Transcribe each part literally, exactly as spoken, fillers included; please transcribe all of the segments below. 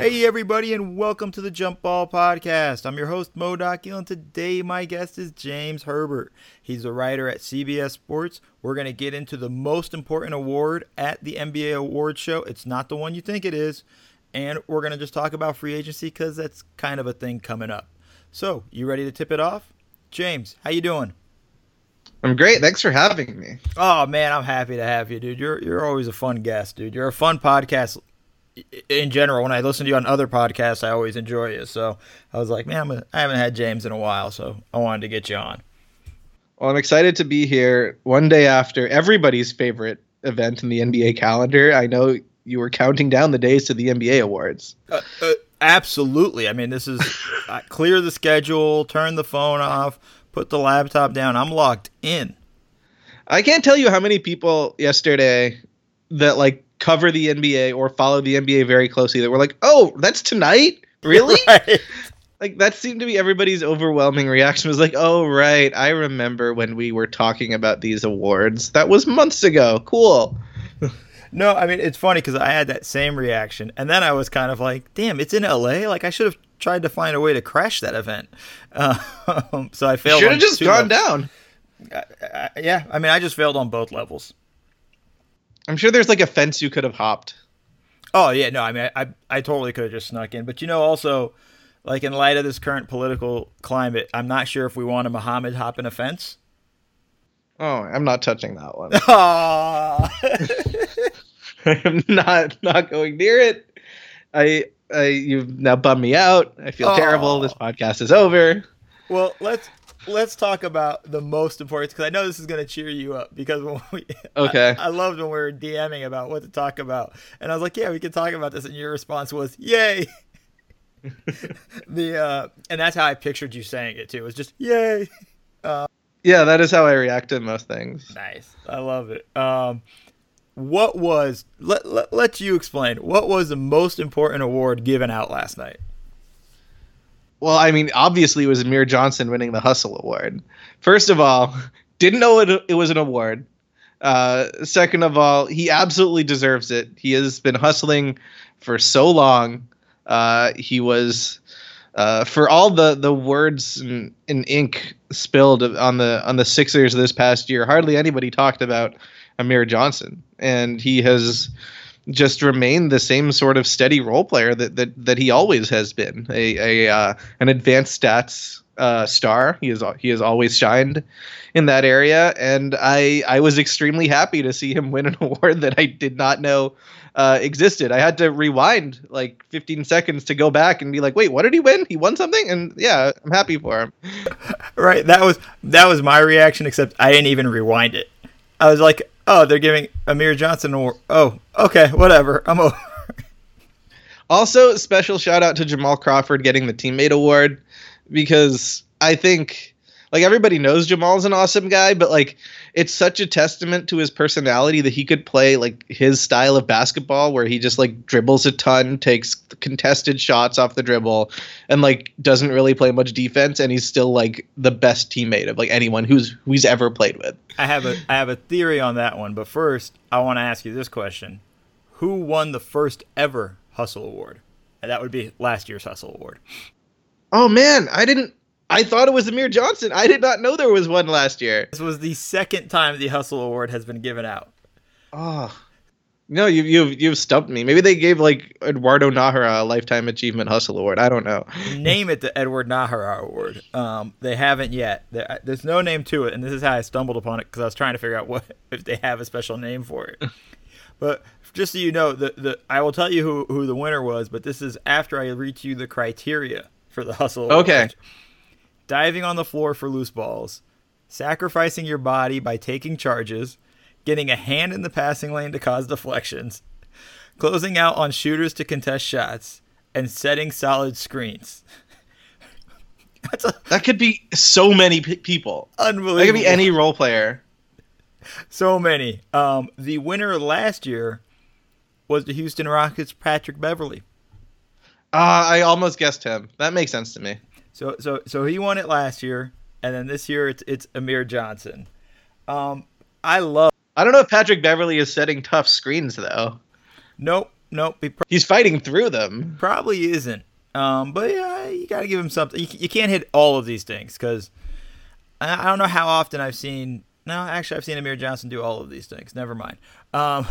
Hey everybody, and welcome to the Jump Ball Podcast. I'm your host Mo Dakhil, and today my guest is James Herbert. He's a writer at C B S Sports. We're going to get into the most important award at the N B A Awards Show. It's not the one you think it is, and we're going to just talk about free agency because that's kind of a thing coming up. So, you ready to tip it off? James, how you doing? I'm great. Thanks for having me. Oh man, I'm happy to have you, dude. You're you're always a fun guest, dude. You're a fun podcast. In general, when I listen to you on other podcasts, I always enjoy you. So I was like, man, I'm a, I haven't had James in a while, so I wanted to get you on. Well, I'm excited to be here one day after everybody's favorite event in the N B A calendar. I know you were counting down the days to the N B A awards. Uh, uh, absolutely. I mean, this is uh, clear the schedule, turn the phone off, put the laptop down. I'm locked in. I can't tell you how many people yesterday that like cover the N B A or follow the N B A very closely that were like, oh, that's tonight? Really? Right. Like, that seemed to be everybody's overwhelming reaction was like, oh, right. I remember when we were talking about these awards. That was months ago. Cool. No, I mean, it's funny because I had that same reaction. And then I was kind of like, damn, it's in L A? Like, I should have tried to find a way to crash that event. Uh, so I failed. Should have just gone levels. down. I, I, yeah, I mean, I just failed on both levels. I'm sure there's like a fence you could have hopped. Oh, yeah, no, I mean, I, I, I totally could have just snuck in. But, you know, also, like, in light of this current political climate, I'm not sure if we want a Muhammad hop in a fence. Oh, I'm not touching that one. I'm not not going near it. I, I you've now bummed me out. I feel Aww. terrible. This podcast is over. Well, let's let's talk about the most important, because I know this is going to cheer you up. Because when we, okay, I, I loved when we were DMing about what to talk about, and I was like, "Yeah, we can talk about this," and your response was, "Yay!" the uh, and that's how I pictured you saying it too. It was just "Yay!" Uh, yeah, that is how I react to most things. Nice, I love it. Um, what was let, let let you explain? What was the most important award given out last night? Well, I mean, obviously it was Amir Johnson winning the Hustle Award. First of all, didn't know it, it was an award. Uh, second of all, he absolutely deserves it. He has been hustling for so long. Uh, he was, uh, for all the, the words and, and ink spilled on the on the Sixers this past year, hardly anybody talked about Amir Johnson. And he has just remain the same sort of steady role player that that, that he always has been, a, a uh, an advanced stats uh, star. He is he has always shined in that area, and I I was extremely happy to see him win an award that I did not know uh, existed. I had to rewind like fifteen seconds to go back and be like, wait, what did he win? He won something? And yeah, I'm happy for him. Right, that was that was my reaction, except I didn't even rewind it. I was like, oh, they're giving Amir Johnson an award. Oh, okay, whatever. I'm over. Also, special shout out to Jamal Crawford getting the teammate award, because I think like everybody knows Jamal's an awesome guy, but like it's such a testament to his personality that he could play like his style of basketball where he just like dribbles a ton, takes contested shots off the dribble, and like doesn't really play much defense, and he's still like the best teammate of like anyone who's who's ever played with. I have a I have a theory on that one, but first I want to ask you this question: who won the first ever Hustle Award? And that would be last year's Hustle Award. Oh man, I didn't. I thought it was Amir Johnson. I did not know there was one last year. This was the second time the Hustle Award has been given out. Oh, no, you, you've you've stumped me. Maybe they gave like Eduardo Nahara a Lifetime Achievement Hustle Award. I don't know. Name it the Edward Nahara Award. Um, they haven't yet. There, there's no name to it, and this is how I stumbled upon it because I was trying to figure out what if they have a special name for it. But just so you know, the the I will tell you who, who the winner was, but this is after I read to you the criteria for the Hustle Award. Okay. Diving on the floor for loose balls, sacrificing your body by taking charges, getting a hand in the passing lane to cause deflections, closing out on shooters to contest shots, and setting solid screens. That's a, that could be so many p- people. Unbelievable. That could be any role player. So many. Um, the winner last year was the Houston Rockets' Patrick Beverley. Uh, I almost guessed him. That makes sense to me. So so so he won it last year, and then this year it's it's Amir Johnson. Um, I love. I don't know if Patrick Beverley is setting tough screens though. Nope. nope. He pro- He's fighting through them. probably isn't. Um, but yeah, you got to give him something. You, you can't hit all of these things because I, I don't know how often I've seen. No, actually, I've seen Amir Johnson do all of these things. Never mind. Um,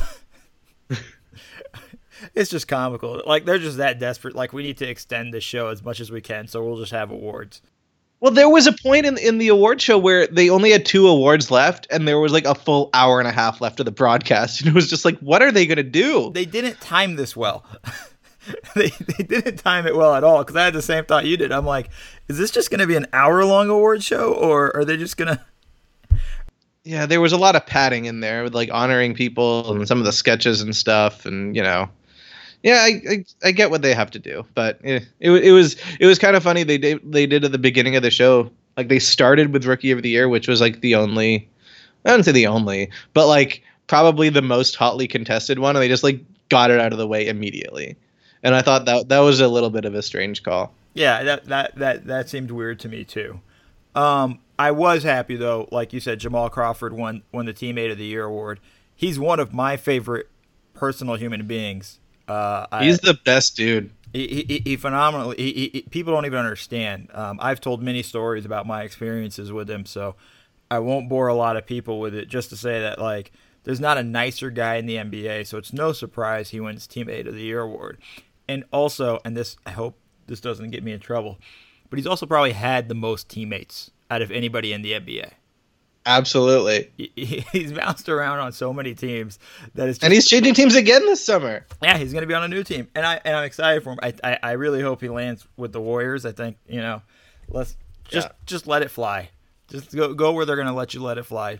it's just comical. Like they're just that desperate. Like we need to extend this show as much as we can, so we'll just have awards. Well, there was a point in, in the award show where they only had two awards left, and there was like a full hour and a half left of the broadcast. And it was just like, what are they going to do? They didn't time this well. they, they didn't time it well at all, because I had the same thought you did. I'm like, is this just going to be an hour-long award show, or are they just going to... Yeah, there was a lot of padding in there with like honoring people and some of the sketches and stuff, and you know... Yeah, I, I I get what they have to do, but eh, it it was it was kind of funny. They did they did at the beginning of the show, like they started with Rookie of the Year, which was like the only, I don't say the only, but like probably the most hotly contested one, and they just like got it out of the way immediately. And I thought that that was a little bit of a strange call. Yeah, that that that that seemed weird to me too. Um, I was happy though, like you said, Jamal Crawford won won the Teammate of the Year award. He's one of my favorite personal human beings. Uh, He's I, the best dude. He, he, he phenomenally. He, he, people don't even understand. Um, I've told many stories about my experiences with him, so I won't bore a lot of people with it. Just to say that, like, there's not a nicer guy in the N B A, so it's no surprise he wins Teammate of the Year award. And also, and this, I hope this doesn't get me in trouble, but he's also probably had the most teammates out of anybody in the N B A. Absolutely. He, he's bounced around on so many teams that it's just, and he's changing teams again this summer. Yeah, he's going to be on a new team, and I and I'm excited for him. I, I I really hope he lands with the Warriors. I think you know, let's just yeah. just let it fly. Just go go where they're going to let you let it fly.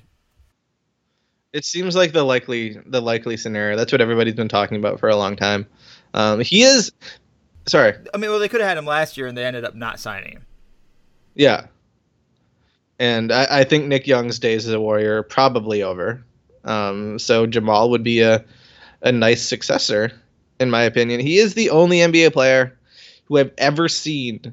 It seems like the likely the likely scenario. That's what everybody's been talking about for a long time. Um, he is. Sorry. I mean, well, they could have had him last year, and they ended up not signing him. Yeah. And I, I think Nick Young's days as a Warrior are probably over. Um, so Jamal would be a, a nice successor, in my opinion. He is the only N B A player who I've ever seen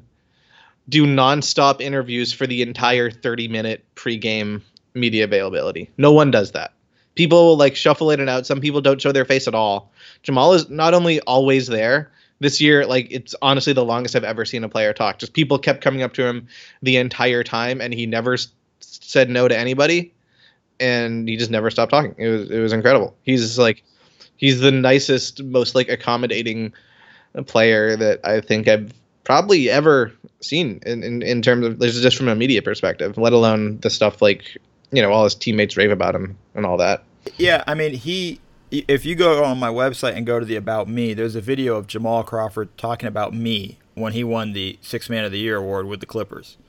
do nonstop interviews for the entire thirty-minute pregame media availability. No one does that. People will like shuffle in and out. Some people don't show their face at all. Jamal is not only always there. This year, like, it's honestly the longest I've ever seen a player talk. Just people kept coming up to him the entire time, and he never s- said no to anybody, and he just never stopped talking. It was it was incredible. He's like, he's the nicest, most like accommodating player that I think I've probably ever seen in, in, in terms of this is just from a media perspective, let alone the stuff like, you know, all his teammates rave about him and all that. Yeah, I mean, he. If you go on my website and go to the About Me, there's a video of Jamal Crawford talking about me when he won the Sixth Man of the Year award with the Clippers.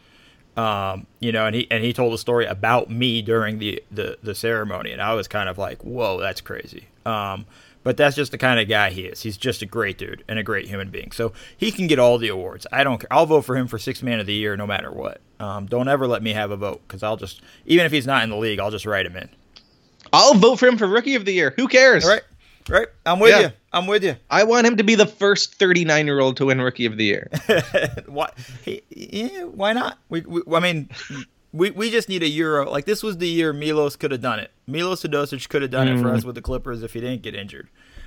Um, you know, and he and he told a story about me during the, the, the ceremony, and I was kind of like, whoa, that's crazy. Um, but that's just the kind of guy he is. He's just a great dude and a great human being. So he can get all the awards. I don't care. I'll vote for him for Sixth Man of the Year no matter what. Um, don't ever let me have a vote, because I'll just, even if he's not in the league, I'll just write him in. I'll vote for him for Rookie of the Year. Who cares? Right, right. I'm with yeah. you. I'm with you. I want him to be the first thirty-nine-year-old to win Rookie of the Year. why? He, yeah, why not? We, we, I mean, we we just need a Euro. Like, this was the year Milos could have done it. Milos Teodosic could have done mm. it for us with the Clippers if he didn't get injured.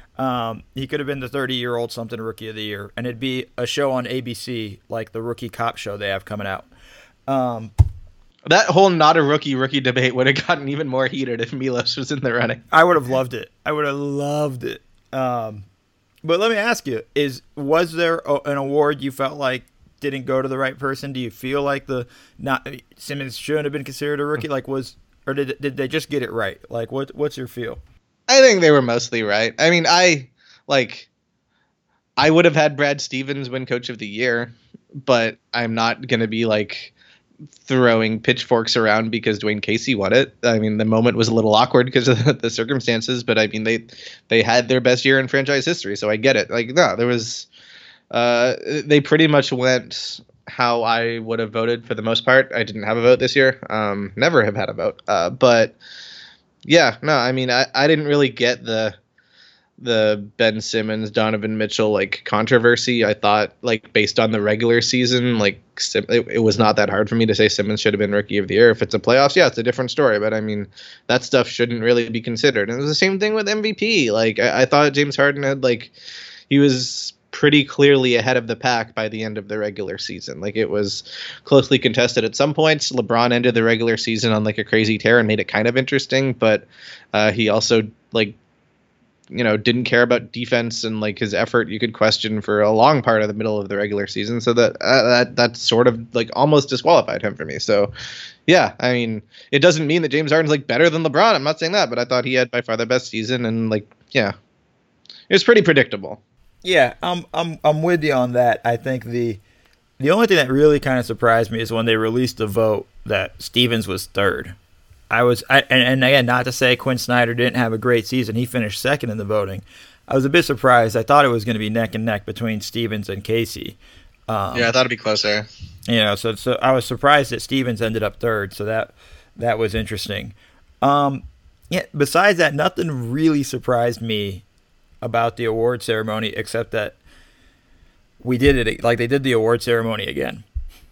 Um, he could have been the thirty-year-old something Rookie of the Year, and it'd be a show on A B C like the Rookie Cop show they have coming out. Um. That whole not a rookie rookie debate would have gotten even more heated if Milos was in the running. I would have loved it. I would have loved it. Um, but let me ask you: Is was there a, an award you felt like didn't go to the right person? Do you feel like the not Simmons shouldn't have been considered a rookie? Like was or did did they just get it right? Like what what's your feel? I think they were mostly right. I mean, I like I would have had Brad Stevens win Coach of the Year, but I'm not gonna be like throwing pitchforks around because Dwayne Casey won it. I mean, the moment was a little awkward because of the circumstances, but I mean, they they had their best year in franchise history, so I get it. Like, no, there was uh, they pretty much went how I would have voted for the most part. I didn't have a vote this year. Um, never have had a vote. Uh, but yeah, no, I mean, I, I didn't really get the the Ben Simmons, Donovan Mitchell like controversy. I thought like based on the regular season, like it, it was not that hard for me to say Simmons should have been Rookie of the Year. If it's a playoffs, yeah, it's a different story. But I mean, that stuff shouldn't really be considered. And it was the same thing with M V P. Like I, I thought James Harden had like he was pretty clearly ahead of the pack by the end of the regular season. Like it was closely contested at some points. LeBron ended the regular season on like a crazy tear and made it kind of interesting, but uh, he also like you know, didn't care about defense and like his effort you could question for a long part of the middle of the regular season. So that uh, that that sort of like almost disqualified him for me. So yeah, I mean, it doesn't mean that James Harden's like better than LeBron. I'm not saying that, but I thought he had by far the best season, and like yeah, it was pretty predictable. Yeah, I'm I'm I'm with you on that. I think the the only thing that really kind of surprised me is when they released the vote that Stevens was third. I was, I, and, and again, not to say Quinn Snyder didn't have a great season. He finished second in the voting. I was a bit surprised. I thought it was going to be neck and neck between Stevens and Casey. Um, yeah, I thought it'd be closer. You know, so so I was surprised that Stevens ended up third. So that that was interesting. Um, yeah. Besides that, nothing really surprised me about the award ceremony except that we did it like they did the award ceremony again.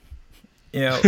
You know.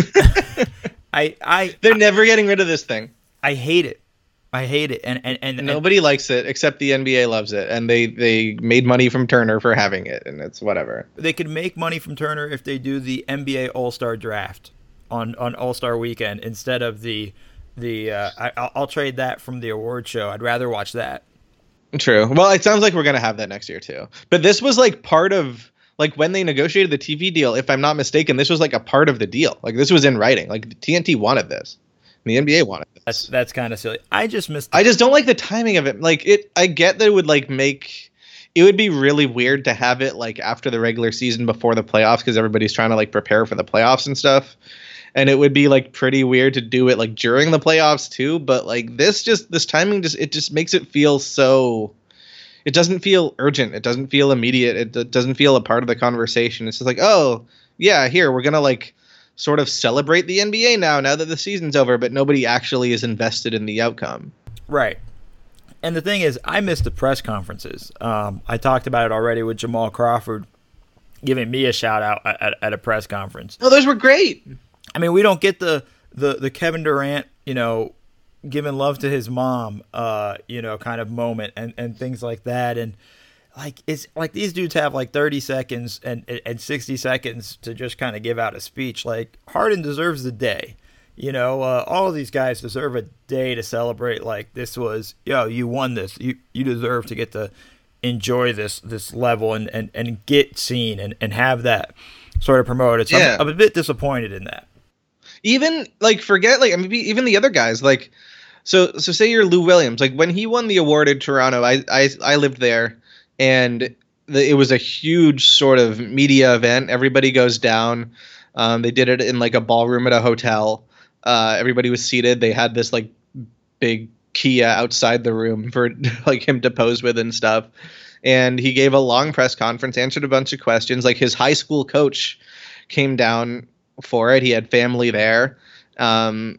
I, I They're I, never getting rid of this thing. I hate it. I hate it. And and, and nobody and, likes it except the N B A loves it. And they, they made money from Turner for having it, and it's whatever. They could make money from Turner if they do the N B A All-Star draft on, on All-Star weekend instead of the the uh, I I'll, I'll trade that from the award show. I'd rather watch that. True. Well, it sounds like we're going to have that next year too. But this was like part of like when they negotiated the T V deal, if I'm not mistaken, this was like a part of the deal. Like this was in writing. Like T N T wanted this. And the N B A wanted this. That's that's kind of silly. I just missed. I just don't like the timing of it. Like it, I get that it would like make it would be really weird to have it like after the regular season before the playoffs because everybody's trying to like prepare for the playoffs and stuff. And it would be like pretty weird to do it like during the playoffs too. But like this, just this timing, just it just makes it feel so. It doesn't feel urgent. It doesn't feel immediate. It, it doesn't feel a part of the conversation. It's just like, oh, yeah, here, we're going to like sort of celebrate the N B A now, now that the season's over, but nobody actually is invested in the outcome. Right. And the thing is, I missed the press conferences. Um, I talked about it already with Jamal Crawford giving me a shout out at, at a press conference. Oh, those were great. I mean, we don't get the, the, the Kevin Durant, you know, giving love to his mom, uh, you know, kind of moment and, and things like that. And like, it's like these dudes have like thirty seconds and, and sixty seconds to just kind of give out a speech. Like Harden deserves the day, you know, uh, all of these guys deserve a day to celebrate. Like this was, yo, you won this. You, you deserve to get to enjoy this, this level and, and, and get seen and, and have that sort of promoted. So yeah. I'm, I'm a bit disappointed in that. Even like, forget like, I mean, even the other guys, like, So so say you're Lou Williams. Like when he won the award in Toronto, I I, I lived there, and the, it was a huge sort of media event. Everybody goes down. Um, they did it in like a ballroom at a hotel. Uh, everybody was seated. They had this like big Kia outside the room for like him to pose with and stuff. And he gave a long press conference, answered a bunch of questions. Like his high school coach came down for it. He had family there. Um,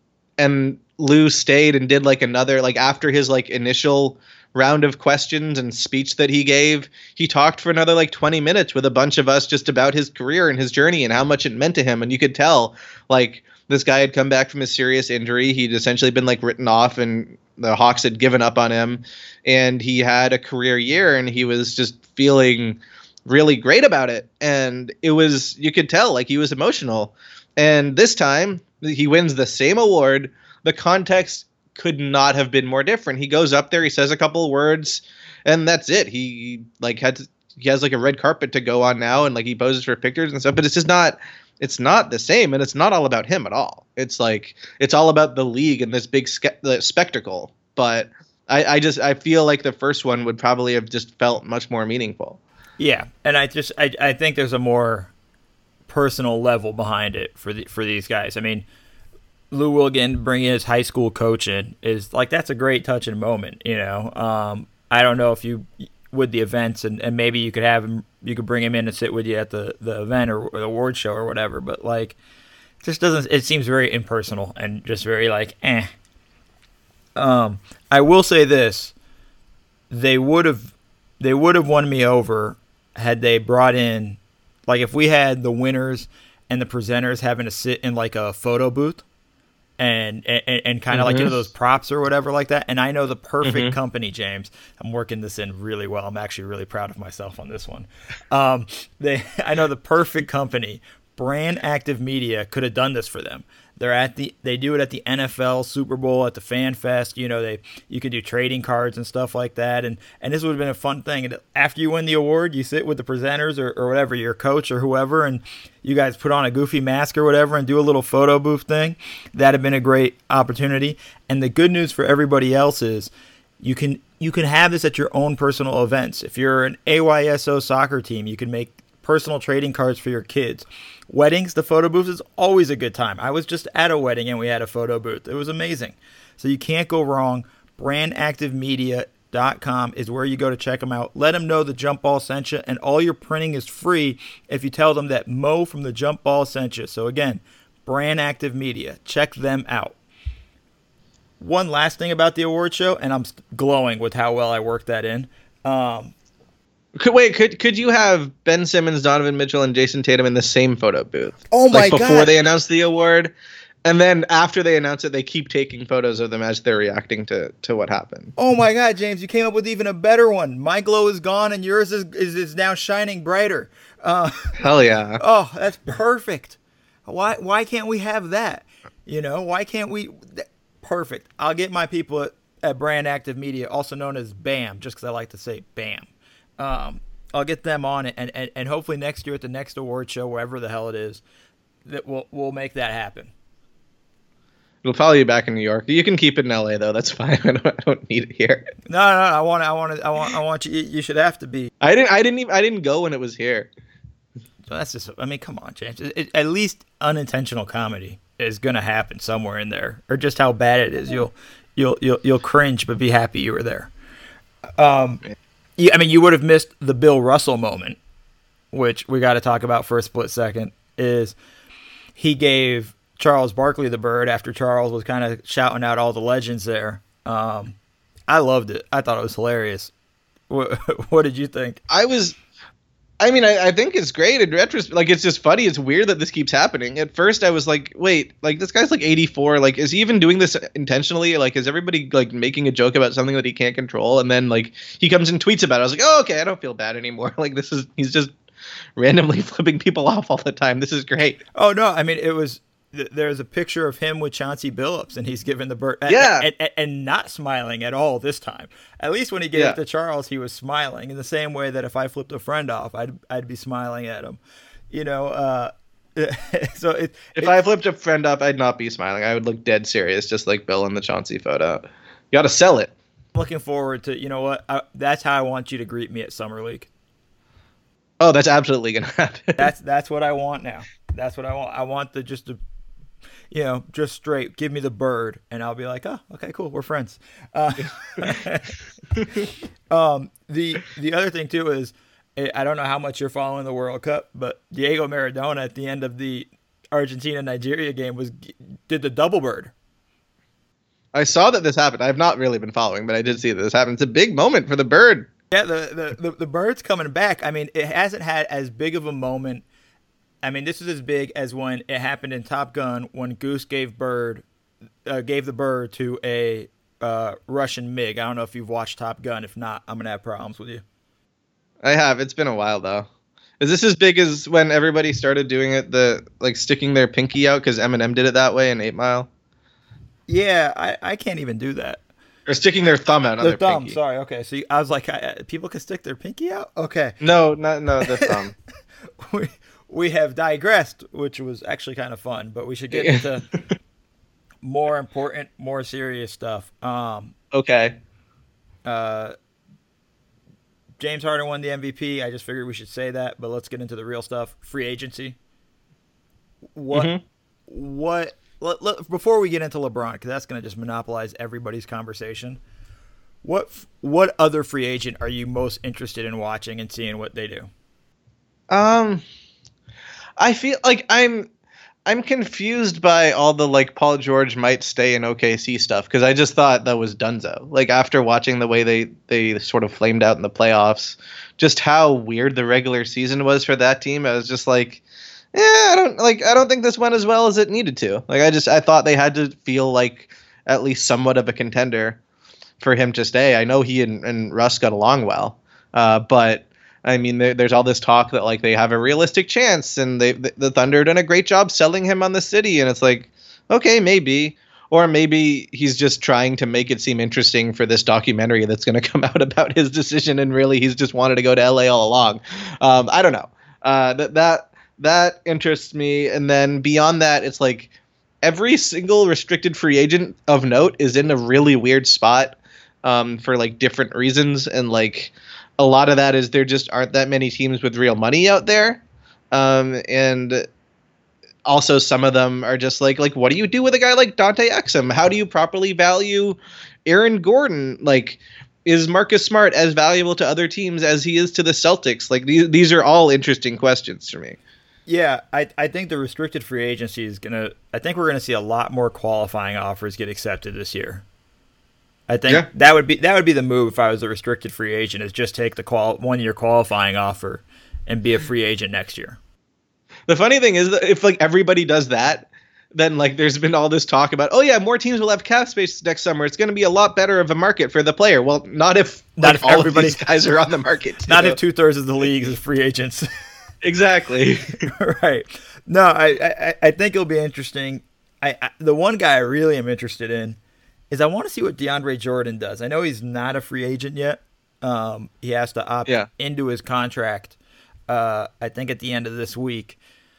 and Lou stayed and did like another, like after his like initial round of questions and speech that he gave, he talked for another like twenty minutes with a bunch of us just about his career and his journey and how much it meant to him. And you could tell like this guy had come back from a serious injury. He'd essentially been like written off and the Hawks had given up on him, and he had a career year and he was just feeling really great about it. And it was, you could tell like he was emotional. And this time he wins the same award. The context could not have been more different. He goes up there, he says a couple of words, and that's it. He like had to, he has like a red carpet to go on now, and like he poses for pictures and stuff. But it's just not. It's not the same, and it's not all about him at all. It's like it's all about the league and this big ske- the spectacle. But I, I just I feel like the first one would probably have just felt much more meaningful. Yeah, and I just I I think there's a more personal level behind it for the for these guys. I mean, Lou Williams bringing his high school coach in is like, that's a great touching moment, you know. Um, I don't know if you, with the events, and, and maybe you could have him, you could bring him in and sit with you at the, the event or, or the award show or whatever, but like, it just doesn't, it seems very impersonal and just very like, eh. Um, I will say this, they would have they would have won me over had they brought in, like, if we had the winners and the presenters having to sit in like a photo booth and and, and kind of mm-hmm. like, you know, those props or whatever like that. And I know the perfect mm-hmm. company, James. I'm working this in really well. I'm actually really proud of myself on this one. Um, they I know the perfect company. Brand Active Media could have done this for them. They're at the they do it at the N F L, Super Bowl, at the Fan Fest. You know, they you could do trading cards and stuff like that. And and this would have been a fun thing. And after you win the award, you sit with the presenters or, or whatever, your coach or whoever, and you guys put on a goofy mask or whatever and do a little photo booth thing. That'd have been a great opportunity. And the good news for everybody else is you can you can have this at your own personal events. If you're an A Y S O soccer team, you can make personal trading cards for your kids. Weddings, the photo booth is always a good time. I was just at a wedding and we had a photo booth. It was amazing. So you can't go wrong. brand active media dot com is where you go to check them out. Let them know the Jump Ball sent you, and all your printing is free if you tell them that Mo from the Jump Ball sent you. So again, Brand Active Media. Check them out. One last thing about the award show, and I'm glowing with how well I worked that in. Um, Could, wait, could could you have Ben Simmons, Donovan Mitchell, and Jason Tatum in the same photo booth? Oh my like god! Before they announce the award, and then after they announce it, they keep taking photos of them as they're reacting to, to what happened. Oh my god, James, you came up with even a better one. My glow is gone, and yours is is, is now shining brighter. Uh, Hell yeah! Oh, that's perfect. Why why can't we have that? You know, why can't we? Perfect. I'll get my people at, at Brand Active Media, also known as BAM, just because I like to say BAM. Um, I'll get them on it, and, and, and hopefully next year at the next award show, wherever the hell it is, that we'll we'll make that happen. It'll probably be back in New York. You can keep it in L A though. That's fine. I don't, I don't need it here. No, no, no, I want, I want, I want, I want you. You should have to be. I didn't, I didn't even, I didn't go when it was here. So that's just. I mean, come on, James. It, it, at least unintentional comedy is gonna happen somewhere in there, or just how bad it is. You'll, you'll, you'll, you'll cringe, but be happy you were there. Um. Yeah. I mean, you would have missed the Bill Russell moment, which we got to talk about for a split second, is he gave Charles Barkley the bird after Charles was kind of shouting out all the legends there. Um, I loved it. I thought it was hilarious. What, what did you think? I was... I mean, I, I think it's great in retrospect. Like, it's just funny. It's weird that this keeps happening. At first, I was like, wait, like, this guy's like eighty-four. Like, is he even doing this intentionally? Like, is everybody, like, making a joke about something that he can't control? And then, like, he comes and tweets about it. I was like, oh, okay, I don't feel bad anymore. Like, this is, he's just randomly flipping people off all the time. This is great. Oh, no, I mean, it was, there's a picture of him with Chauncey Billups, and he's giving the bird, yeah, and, and, and not smiling at all this time. At least when he gave yeah. it to Charles, he was smiling in the same way that if I flipped a friend off, I'd I'd be smiling at him. You know, uh, so it, if it, I flipped a friend off, I'd not be smiling. I would look dead serious, just like Bill in the Chauncey photo. You got to sell it. Looking forward to, you know what? I, that's how I want you to greet me at Summer League. Oh, that's absolutely gonna happen. That's that's what I want now. That's what I want. I want the just to. You know, just straight, give me the bird, and I'll be like, oh, okay, cool, we're friends. Uh, um, the the other thing, too, is I don't know how much you're following the World Cup, but Diego Maradona at the end of the Argentina-Nigeria game was did the double bird. I saw that this happened. I've not really been following, but I did see that this happened. It's a big moment for the bird. Yeah, the, the, the, the bird's coming back. I mean, it hasn't had as big of a moment. I mean, this is as big as when it happened in Top Gun when Goose gave bird uh, gave the bird to a uh, Russian MiG. I don't know if you've watched Top Gun. If not, I'm gonna have problems with you. I have. It's been a while though. Is this as big as when everybody started doing it, the like sticking their pinky out because Eminem did it that way in Eight Mile? Yeah, I, I can't even do that. Or sticking their thumb out on their their thumb. pinky. Sorry. Okay. So I was like, I, people can stick their pinky out. Okay. No, no, no, the thumb. we, we have digressed, which was actually kind of fun, but we should get into more important, more serious stuff. Um, okay. Uh, James Harden won the M V P. I just figured we should say that, but let's get into the real stuff. Free agency. What? Mm-hmm. What? Let, let, before we get into LeBron, because that's going to just monopolize everybody's conversation. What? What other free agent are you most interested in watching and seeing what they do? Um. I feel like I'm I'm confused by all the like Paul George might stay in O K C stuff because I just thought that was donezo. Like after watching the way they they sort of flamed out in the playoffs, just how weird the regular season was for that team. I was just like, yeah, I don't like I don't think this went as well as it needed to. Like I just I thought they had to feel like at least somewhat of a contender for him to stay. I know he and, and Russ got along well, uh, but I mean, there, there's all this talk that like they have a realistic chance, and they the, the Thunder done a great job selling him on the city, and it's like, okay, maybe, or maybe he's just trying to make it seem interesting for this documentary that's going to come out about his decision, and really he's just wanted to go to L A all along. Um, I don't know. Uh, that that that interests me, and then beyond that, it's like every single restricted free agent of note is in a really weird spot um, for like different reasons, and like. A lot of that is there just aren't that many teams with real money out there. Um, and also some of them are just like, like, what do you do with a guy like Dante Exum? How do you properly value Aaron Gordon? Like, is Marcus Smart as valuable to other teams as he is to the Celtics? Like, these, these are all interesting questions for me. Yeah, I I think the restricted free agency is going to – I think we're going to see a lot more qualifying offers get accepted this year. I think yeah. that would be that would be the move if I was a restricted free agent, is just take the qual- one-year qualifying offer and be a free agent next year. The funny thing is that if like everybody does that, then like there's been all this talk about, oh yeah, more teams will have cap space next summer. It's going to be a lot better of a market for the player. Well, not if not like, if all everybody of these guys are on the market. Too. Not if two-thirds of the league is free agents. Exactly. Right. No, I, I I think it'll be interesting. I, I the one guy I really am interested in is I want to see what DeAndre Jordan does. I know he's not a free agent yet. Um, he has to opt yeah. into his contract, uh, I think, at the end of this week.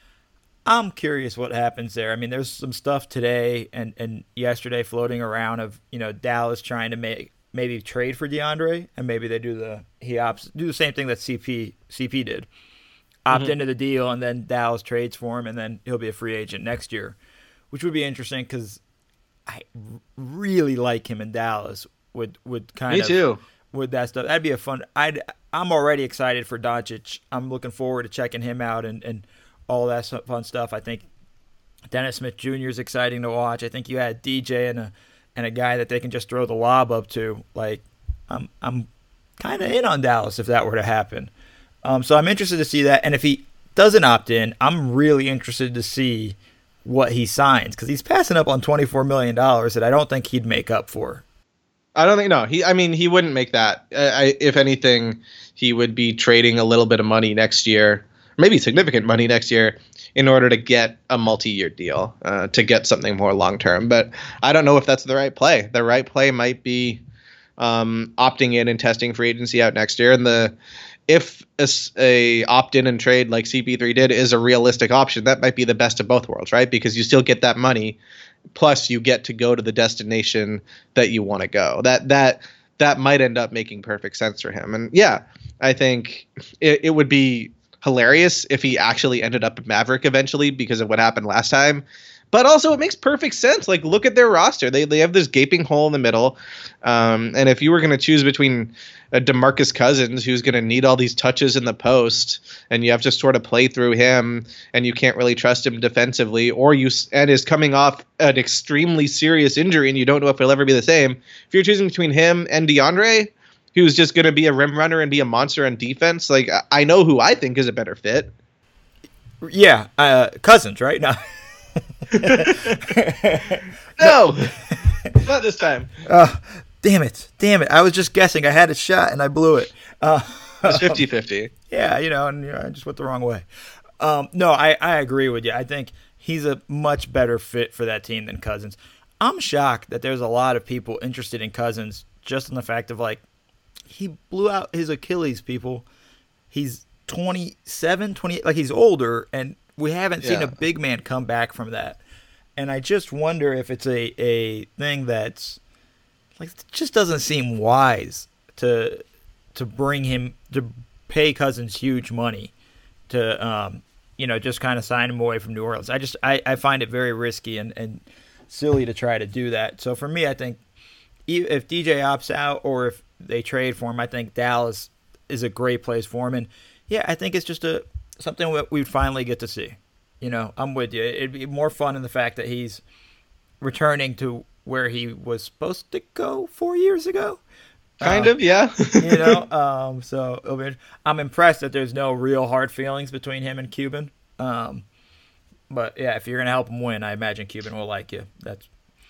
I'm curious what happens there. I mean, there's some stuff today and, and yesterday floating around of, you know, Dallas trying to make maybe trade for DeAndre, and maybe they do the he opts do the same thing that C P C P did. Opt mm-hmm. into the deal, and then Dallas trades for him, and then he'll be a free agent next year, which would be interesting because I really like him in Dallas with with kind Me of too. with that stuff. That'd be a fun. I'd I'm already excited for Doncic. I'm looking forward to checking him out and, and all that fun stuff. I think Dennis Smith Junior is exciting to watch. I think you had D J and a and a guy that they can just throw the lob up to. Like I'm I'm kind of in on Dallas if that were to happen. Um, so I'm interested to see that. And if he doesn't opt in, I'm really interested to see what he signs, because he's passing up on twenty-four million dollars that I don't think he'd make up for. I don't think no. He, I mean, he wouldn't make that. I, if anything, he would be trading a little bit of money next year, maybe significant money next year, in order to get a multi-year deal, uh, to get something more long-term. But I don't know if that's the right play. The right play might be um, opting in and testing free agency out next year, and the if a, a opt-in and trade like C P three did is a realistic option, that might be the best of both worlds, right? Because you still get that money, plus you get to go to the destination that you want to go. That that that might end up making perfect sense for him. And yeah, I think it, it would be hilarious if he actually ended up a Maverick eventually because of what happened last time. But also, it makes perfect sense. Like, look at their roster. They they have this gaping hole in the middle. Um, and if you were going to choose between a DeMarcus Cousins, who's going to need all these touches in the post, and you have to sort of play through him, and you can't really trust him defensively, or you and is coming off an extremely serious injury, and you don't know if he'll ever be the same. If you're choosing between him and DeAndre, who's just going to be a rim runner and be a monster on defense, like I know who I think is a better fit. Yeah, uh, Cousins, right? No. No, not this time. Uh, damn it. Damn it. I was just guessing. I had a shot and I blew it. Uh, it's fifty-fifty. Yeah, you know, and you know, I just went the wrong way. Um, no, I, I agree with you. I think he's a much better fit for that team than Cousins. I'm shocked that there's a lot of people interested in Cousins just on the fact of, like, he blew out his Achilles, people. He's twenty-seven, twenty-eight, like he's older, and we haven't seen yeah. a big man come back from that. And I just wonder if it's a, a thing that's like it just doesn't seem wise to to bring him to pay Cousins huge money to um you know just kind of sign him away from New Orleans. I just I, I find it very risky and, and silly to try to do that. So for me, I think if D J opts out or if they trade for him, I think Dallas is a great place for him. And yeah, I think it's just a something that we finally get to see. You know, I'm with you. It'd be more fun in the fact that he's returning to where he was supposed to go four years ago. Kind um, of, yeah. you know, um, so it'll be, I'm impressed that there's no real hard feelings between him and Cuban. Um, but yeah, if you're gonna help him win, I imagine Cuban will like you. That's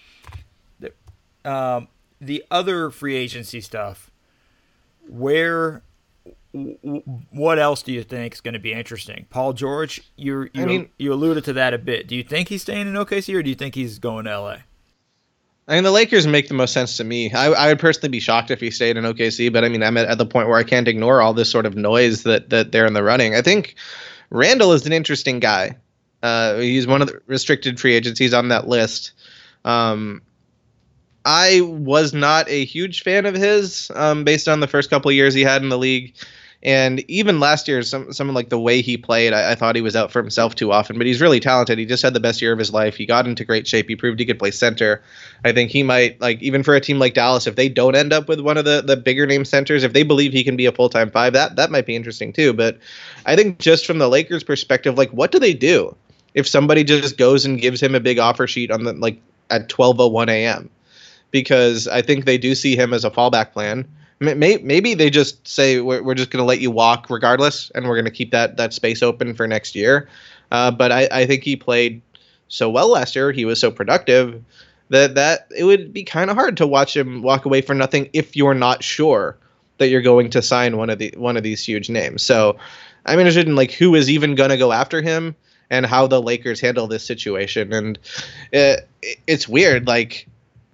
um, the other free agency stuff. Where, w- what else do you think is going to be interesting? Paul George, you you I mean, you alluded to that a bit. Do you think he's staying in O K C or do you think he's going to L A? I mean, the Lakers make the most sense to me. I, I would personally be shocked if he stayed in O K C, but I mean, I'm at, at the point where I can't ignore all this sort of noise that that they're in the running. I think Randall is an interesting guy. Uh, he's one of the restricted free agencies on that list. Um, I was not a huge fan of his um, based on the first couple of years he had in the league. And even last year, some some like the way he played, I, I thought he was out for himself too often. But he's really talented. He just had the best year of his life. He got into great shape. He proved he could play center. I think he might, like, even for a team like Dallas, if they don't end up with one of the, the bigger name centers, if they believe he can be a full-time five, that that might be interesting too. But I think just from the Lakers' perspective, like, what do they do if somebody just goes and gives him a big offer sheet on the like at twelve oh one a.m.? Because I think they do see him as a fallback plan. Maybe they just say we're, we're just going to let you walk regardless, and we're going to keep that that space open for next year. Uh, but I, I think he played so well last year. He was so productive that that it would be kind of hard to watch him walk away for nothing if you're not sure that you're going to sign one of the one of these huge names. So I'm interested in like who is even going to go after him and how the Lakers handle this situation. And it, it's weird, like.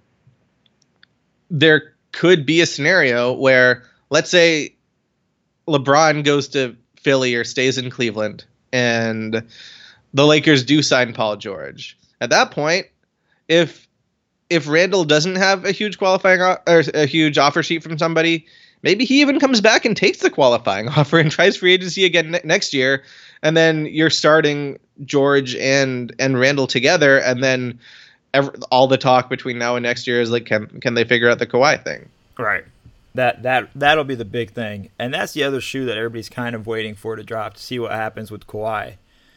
There could be a scenario where, let's say, LeBron goes to Philly or stays in Cleveland, and the Lakers do sign Paul George. At that point, if if Randall doesn't have a huge qualifying or a huge offer sheet from somebody, maybe he even comes back and takes the qualifying offer and tries free agency again ne- next year, and then you're starting George and and Randall together, and then. Every, all the talk between now and next year is like, can can they figure out the Kawhi thing? Right. That that that'll be the big thing, and that's the other shoe that everybody's kind of waiting for to drop to see what happens with Kawhi.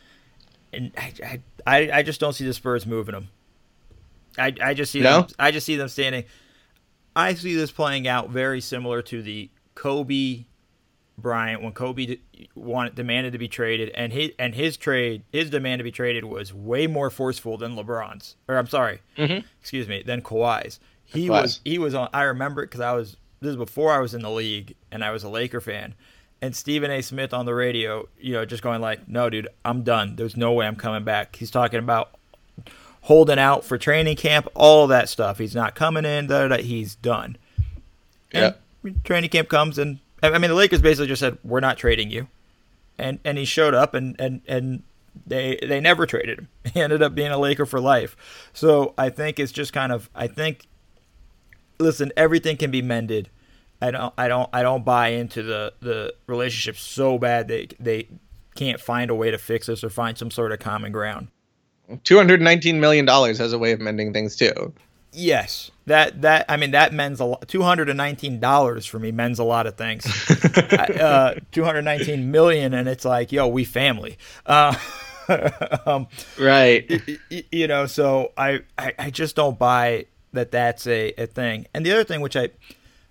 And I I, I just don't see the Spurs moving him. I I just see no? them. I just see them standing. I see this playing out very similar to the Kobe Bryant when Kobe wanted demanded to be traded, and his and his trade his demand to be traded was way more forceful than LeBron's. Or I'm sorry, mm-hmm. excuse me, than Kawhi's. He Kawhi's. was he was on. I remember it because I was this is before I was in the league and I was a Laker fan. And Stephen A. Smith on the radio, you know, just going like, "No, dude, I'm done. There's no way I'm coming back." He's talking about holding out for training camp, all of that stuff. He's not coming in. Da, da, da, he's done. Yeah. And training camp comes and. I mean, the Lakers basically just said, we're not trading you. And and he showed up, and, and, and they they never traded him. He ended up being a Laker for life. So I think it's just kind of, I think, listen, everything can be mended. I don't I don't, I don't buy into the, the relationship so bad they, they can't find a way to fix this or find some sort of common ground. two hundred nineteen million dollars has a way of mending things, too. Yes, that that I mean that mends a lot. Two hundred and nineteen dollars for me mends a lot of things. uh, Two hundred nineteen million, and it's like, yo, we family. Uh, um, right. You know, so I, I I just don't buy that that's a, a thing. And the other thing, which I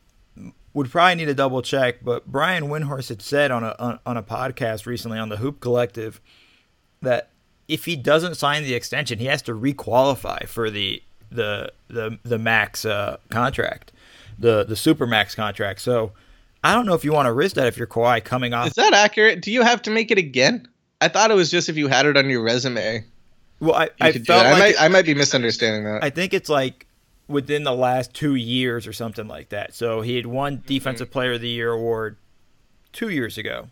would probably need to double check, but Brian Windhorst had said on a on, on a podcast recently on the Hoop Collective that if he doesn't sign the extension, he has to requalify for the. the the the max uh, contract, the the super max contract. So I don't know if you want to risk that if you're Kawhi coming off. Is that accurate? Do you have to make it again? I thought it was just if you had it on your resume. Well, I I felt I like might it, I might be misunderstanding that. I think it's like within the last two years or something like that. So he had won Defensive mm-hmm. Player of the Year award two years ago,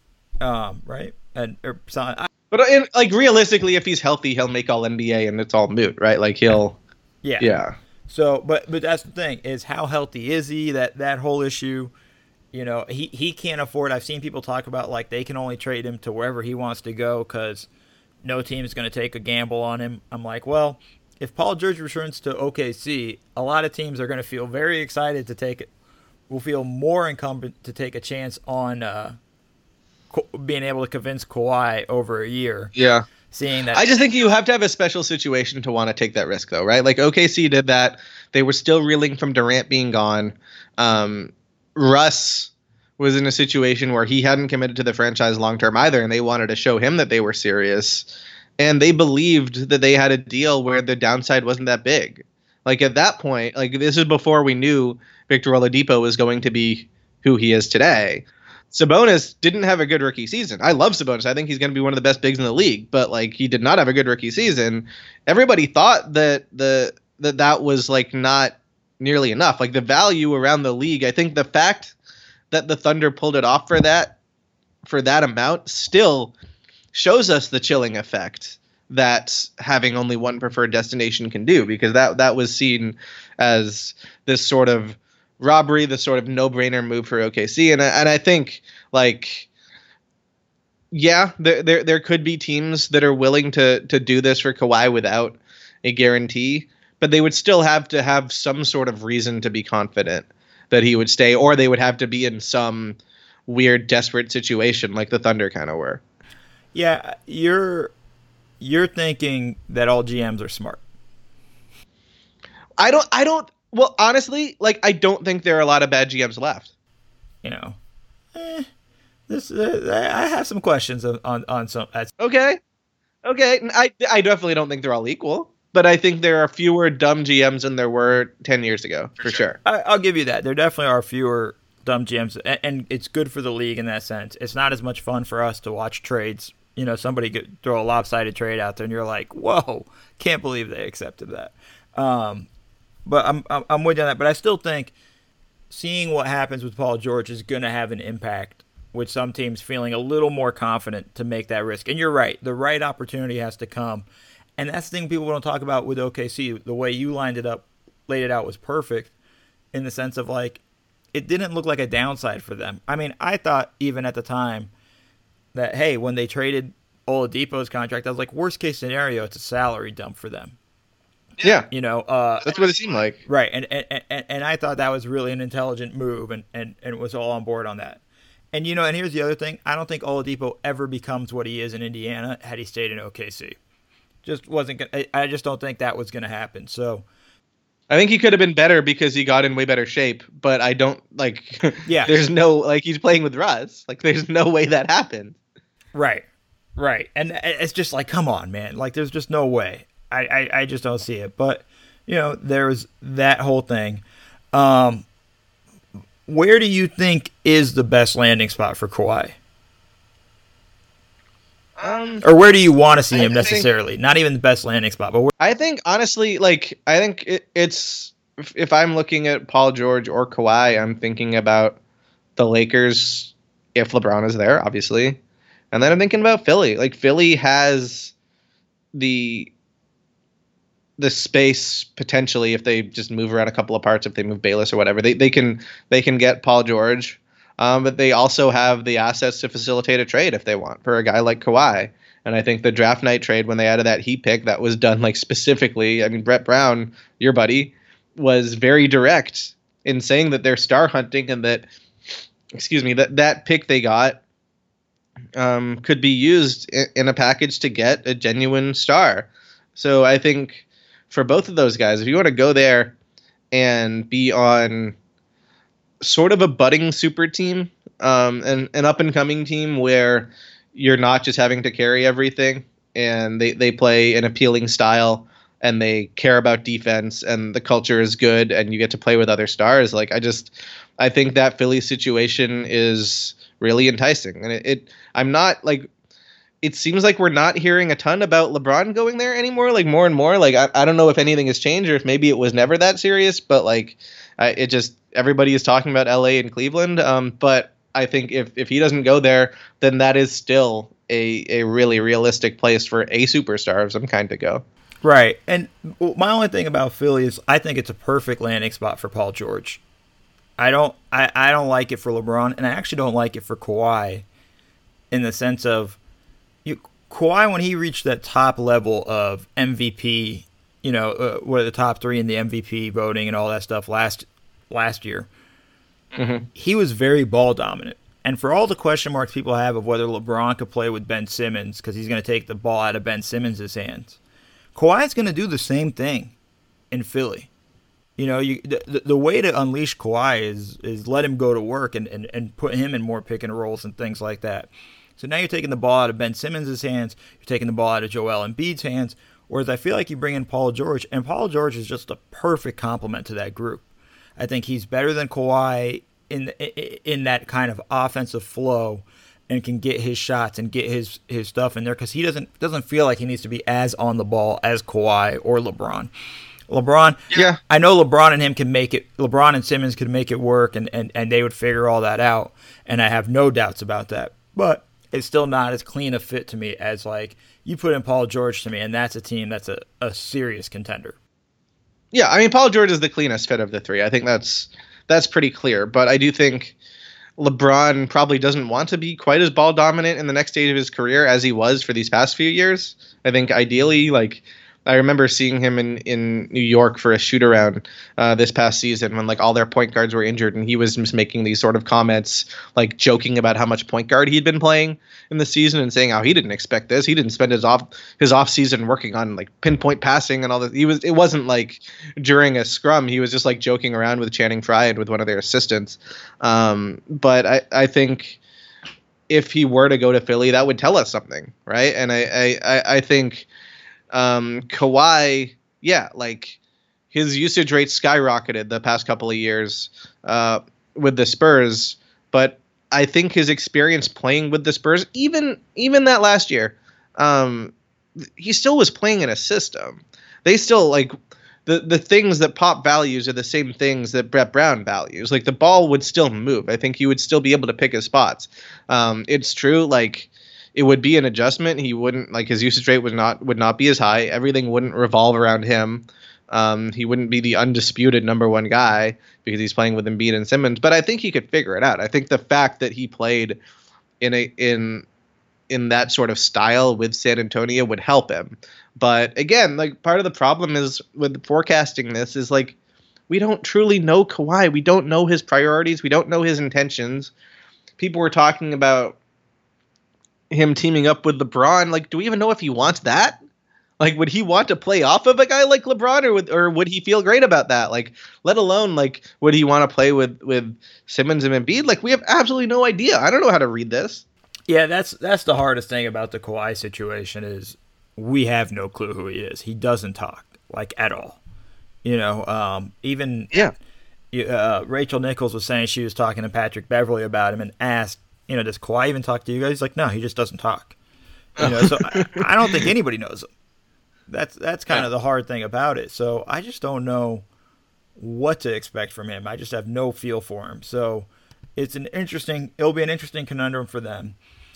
um, right? And or something. I, but in, like realistically, if he's healthy, he'll make All N B A, and it's all moot, right? Like he'll. Yeah. Yeah. So, but but that's the thing is how healthy is he? That that whole issue, you know, he, he can't afford. I've seen people talk about like they can only trade him to wherever he wants to go because no team is going to take a gamble on him. I'm like, well, if Paul George returns to O K C, a lot of teams are going to feel very excited to take it. Will feel more incumbent to take a chance on uh, being able to convince Kawhi over a year. Yeah. seeing that. I just think you have to have a special situation to want to take that risk, though, right? Like O K C did that. They were still reeling from Durant being gone. Um, Russ was in a situation where he hadn't committed to the franchise long term either, and they wanted to show him that they were serious. And they believed that they had a deal where the downside wasn't that big. Like at that point, like this is before we knew Victor Oladipo was going to be who he is today. Sabonis didn't have a good rookie season. I love Sabonis. I think he's going to be one of the best bigs in the league, but like he did not have a good rookie season. Everybody thought that the that that was like not nearly enough. Like the value around the league, I think the fact that the Thunder pulled it off for that for that amount still shows us the chilling effect that having only one preferred destination can do, because that that was seen as this sort of robbery, the sort of no-brainer move for O K C. And, and I think, like, yeah, there, there there could be teams that are willing to to do this for Kawhi without a guarantee, but they would still have to have some sort of reason to be confident that he would stay, or they would have to be in some weird, desperate situation like the Thunder kind of were. Yeah, you're you're thinking that all G Ms are smart. I don't. I don't. Well, honestly, like I don't think there are a lot of bad G Ms left. You know, eh, this uh, I have some questions on on, on some. Uh, okay, okay. I I definitely don't think they're all equal, but I think there are fewer dumb G Ms than there were ten years ago, for sure. I, I'll give you that. There definitely are fewer dumb G Ms, and, and it's good for the league in that sense. It's not as much fun for us to watch trades. You know, somebody could throw a lopsided trade out there, and you're like, "Whoa, can't believe they accepted that." Um, but I'm, I'm I'm with you on that. But I still think seeing what happens with Paul George is going to have an impact, with some teams feeling a little more confident to make that risk. And you're right, the right opportunity has to come, and that's the thing people don't talk about with O K C. The way you lined it up, laid it out, was perfect, in the sense of like it didn't look like a downside for them. I mean, I thought even at the time that, hey, when they traded Oladipo's contract, I was like, worst case scenario, it's a salary dump for them. Yeah, you know, uh, that's what it seemed like. Right, and and, and and I thought that was really an intelligent move, and, and, and was all on board on that. And you know, and here's the other thing: I don't think Oladipo ever becomes what he is in Indiana had he stayed in O K C. Just wasn't gonna. I just don't think that was going to happen. So, I think he could have been better because he got in way better shape, but I don't like. Yeah, there's no like he's playing with Russ. Like, there's no way that happened. Right, right, and it's just like, come on, man! Like, there's just no way. I, I, I just don't see it. But, you know, there's that whole thing. Um, where do you think is the best landing spot for Kawhi? Um, or where do you want to see him I necessarily? think, Not even the best landing spot, but where- I think, honestly, like, I think it, it's, if, if I'm looking at Paul George or Kawhi, I'm thinking about the Lakers if LeBron is there, obviously. And then I'm thinking about Philly. Like, Philly has the... the space potentially if they just move around a couple of parts, if they move Bayless or whatever, they they can they can get Paul George, um, but they also have the assets to facilitate a trade if they want for a guy like Kawhi. And I think the draft night trade when they added that Heat pick, that was done like specifically. I mean, Brett Brown, your buddy, was very direct in saying that they're star hunting and that, excuse me, that that pick they got um, could be used in, in a package to get a genuine star. So I think, for both of those guys, if you want to go there and be on sort of a budding super team, um, and an up-and-coming team where you're not just having to carry everything, and they, they play an appealing style, and they care about defense, and the culture is good, and you get to play with other stars, like I just I think that Philly situation is really enticing. And it, it I'm not like... It seems like we're not hearing a ton about LeBron going there anymore, like more and more. Like, I, I don't know if anything has changed or if maybe it was never that serious, but like I, it just, everybody is talking about L A and Cleveland. Um, but I think if, if he doesn't go there, then that is still a, a really realistic place for a superstar of some kind to go. Right. And my only thing about Philly is I think it's a perfect landing spot for Paul George. I don't, I, I don't like it for LeBron, and I actually don't like it for Kawhi, in the sense of, You, Kawhi, when he reached that top level of M V P, you know, uh, what are the top three in the M V P voting and all that stuff last last year, mm-hmm. he was very ball dominant. And for all the question marks people have of whether LeBron could play with Ben Simmons because he's going to take the ball out of Ben Simmons' hands, Kawhi's going to do the same thing in Philly. You know, you the, the way to unleash Kawhi is is let him go to work and, and, and put him in more pick and rolls and things like that. So now you're taking the ball out of Ben Simmons' hands, you're taking the ball out of Joel Embiid's hands, whereas I feel like you bring in Paul George, and Paul George is just a perfect complement to that group. I think he's better than Kawhi in in that kind of offensive flow and can get his shots and get his, his stuff in there because he doesn't doesn't feel like he needs to be as on the ball as Kawhi or LeBron. LeBron, yeah, I know LeBron and him can make it. LeBron and Simmons could make it work, and, and, and they would figure all that out. And I have no doubts about that. But it's still not as clean a fit to me as like you put in Paul George to me, and that's a team that's a, a serious contender. Yeah, I mean Paul George is the cleanest fit of the three. I think that's that's pretty clear. But I do think LeBron probably doesn't want to be quite as ball dominant in the next stage of his career as he was for these past few years. I think ideally, like. I remember seeing him in, in New York for a shoot around uh, this past season when like all their point guards were injured, and he was just making these sort of comments, like joking about how much point guard he'd been playing in the season and saying how he didn't expect this. He didn't spend his off his off season working on like pinpoint passing and all that. He was it wasn't like during a scrum. He was just like joking around with Channing Frye and with one of their assistants. Um, but I, I think if he were to go to Philly, that would tell us something, right? And I I, I, I think. Um, Kawhi, yeah, like his usage rate skyrocketed the past couple of years uh, with the Spurs, but I think his experience playing with the Spurs, even even that last year, um, he still was playing in a system. They still like the the things that Pop values are the same things that Brett Brown values. Like the ball would still move. I think he would still be able to pick his spots. Um, it's true, like. It would be an adjustment. He wouldn't like his usage rate would not would not be as high. Everything wouldn't revolve around him. Um, he wouldn't be the undisputed number one guy because he's playing with Embiid and Simmons. But I think he could figure it out. I think the fact that he played in a in in that sort of style with San Antonio would help him. But again, like part of the problem is with forecasting this is like we don't truly know Kawhi. We don't know his priorities. We don't know his intentions. People were talking about him teaming up with LeBron. Like, do we even know if he wants that? Like, would he want to play off of a guy like LeBron, or would, or would he feel great about that? Like, let alone, like, would he want to play with, with Simmons and Embiid? Like, we have absolutely no idea. I don't know how to read this. Yeah, that's that's the hardest thing about the Kawhi situation is we have no clue who he is. He doesn't talk, like, at all. You know, um, even yeah. uh, Rachel Nichols was saying she was talking to Patrick Beverley about him and asked, you know, does Kawhi even talk to you guys? He's like, no, he just doesn't talk. You know, so I, I don't think anybody knows him. That's that's kind of the hard thing about it. So I just don't know what to expect from him. I just have no feel for him. So it's an interesting. It'll be an interesting conundrum for them.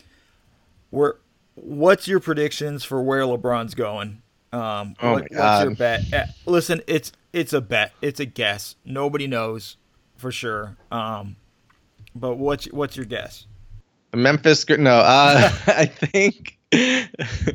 Where, what's your predictions for where LeBron's going? Um, oh what, my God. What's your bet? Uh, listen, it's it's a bet. It's a guess. Nobody knows for sure. Um, but what's what's your guess? Memphis, no, uh, I think, uh,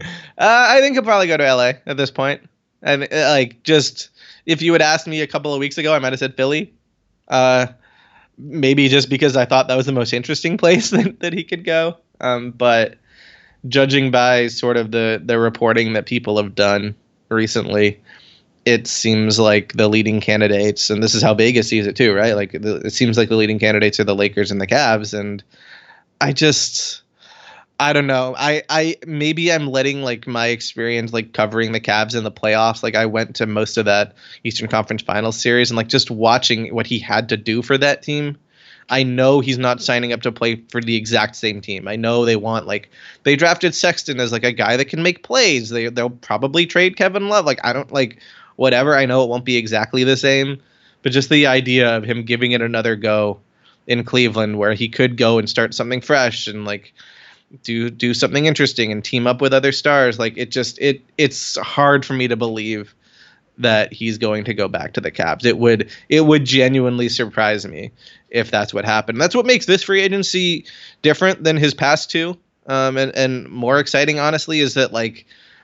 I think he'll probably go to L A at this point. And uh, like, just if you had asked me a couple of weeks ago, I might have said Philly. Uh, maybe just because I thought that was the most interesting place that, that he could go. Um, but judging by sort of the the reporting that people have done recently, it seems like the leading candidates, and this is how Vegas sees it too, right? Like the, it seems like the leading candidates are the Lakers and the Cavs, and I just, I don't know. I, I maybe I'm letting like my experience like covering the Cavs in the playoffs. Like I went to most of that Eastern Conference Finals series and like just watching what he had to do for that team. I know he's not signing up to play for the exact same team. I know they want like they drafted Sexton as like a guy that can make plays. They they'll probably trade Kevin Love. Like I don't like whatever. I know it won't be exactly the same, but just the idea of him giving it another go in Cleveland where he could go and start something fresh and like do do something interesting and team up with other stars. Like it just it it's hard for me to believe that he's going to go back to the Cavs. It would it would genuinely surprise me if that's what happened. That's what makes this free agency different than his past two, um, and and more exciting, honestly, is that like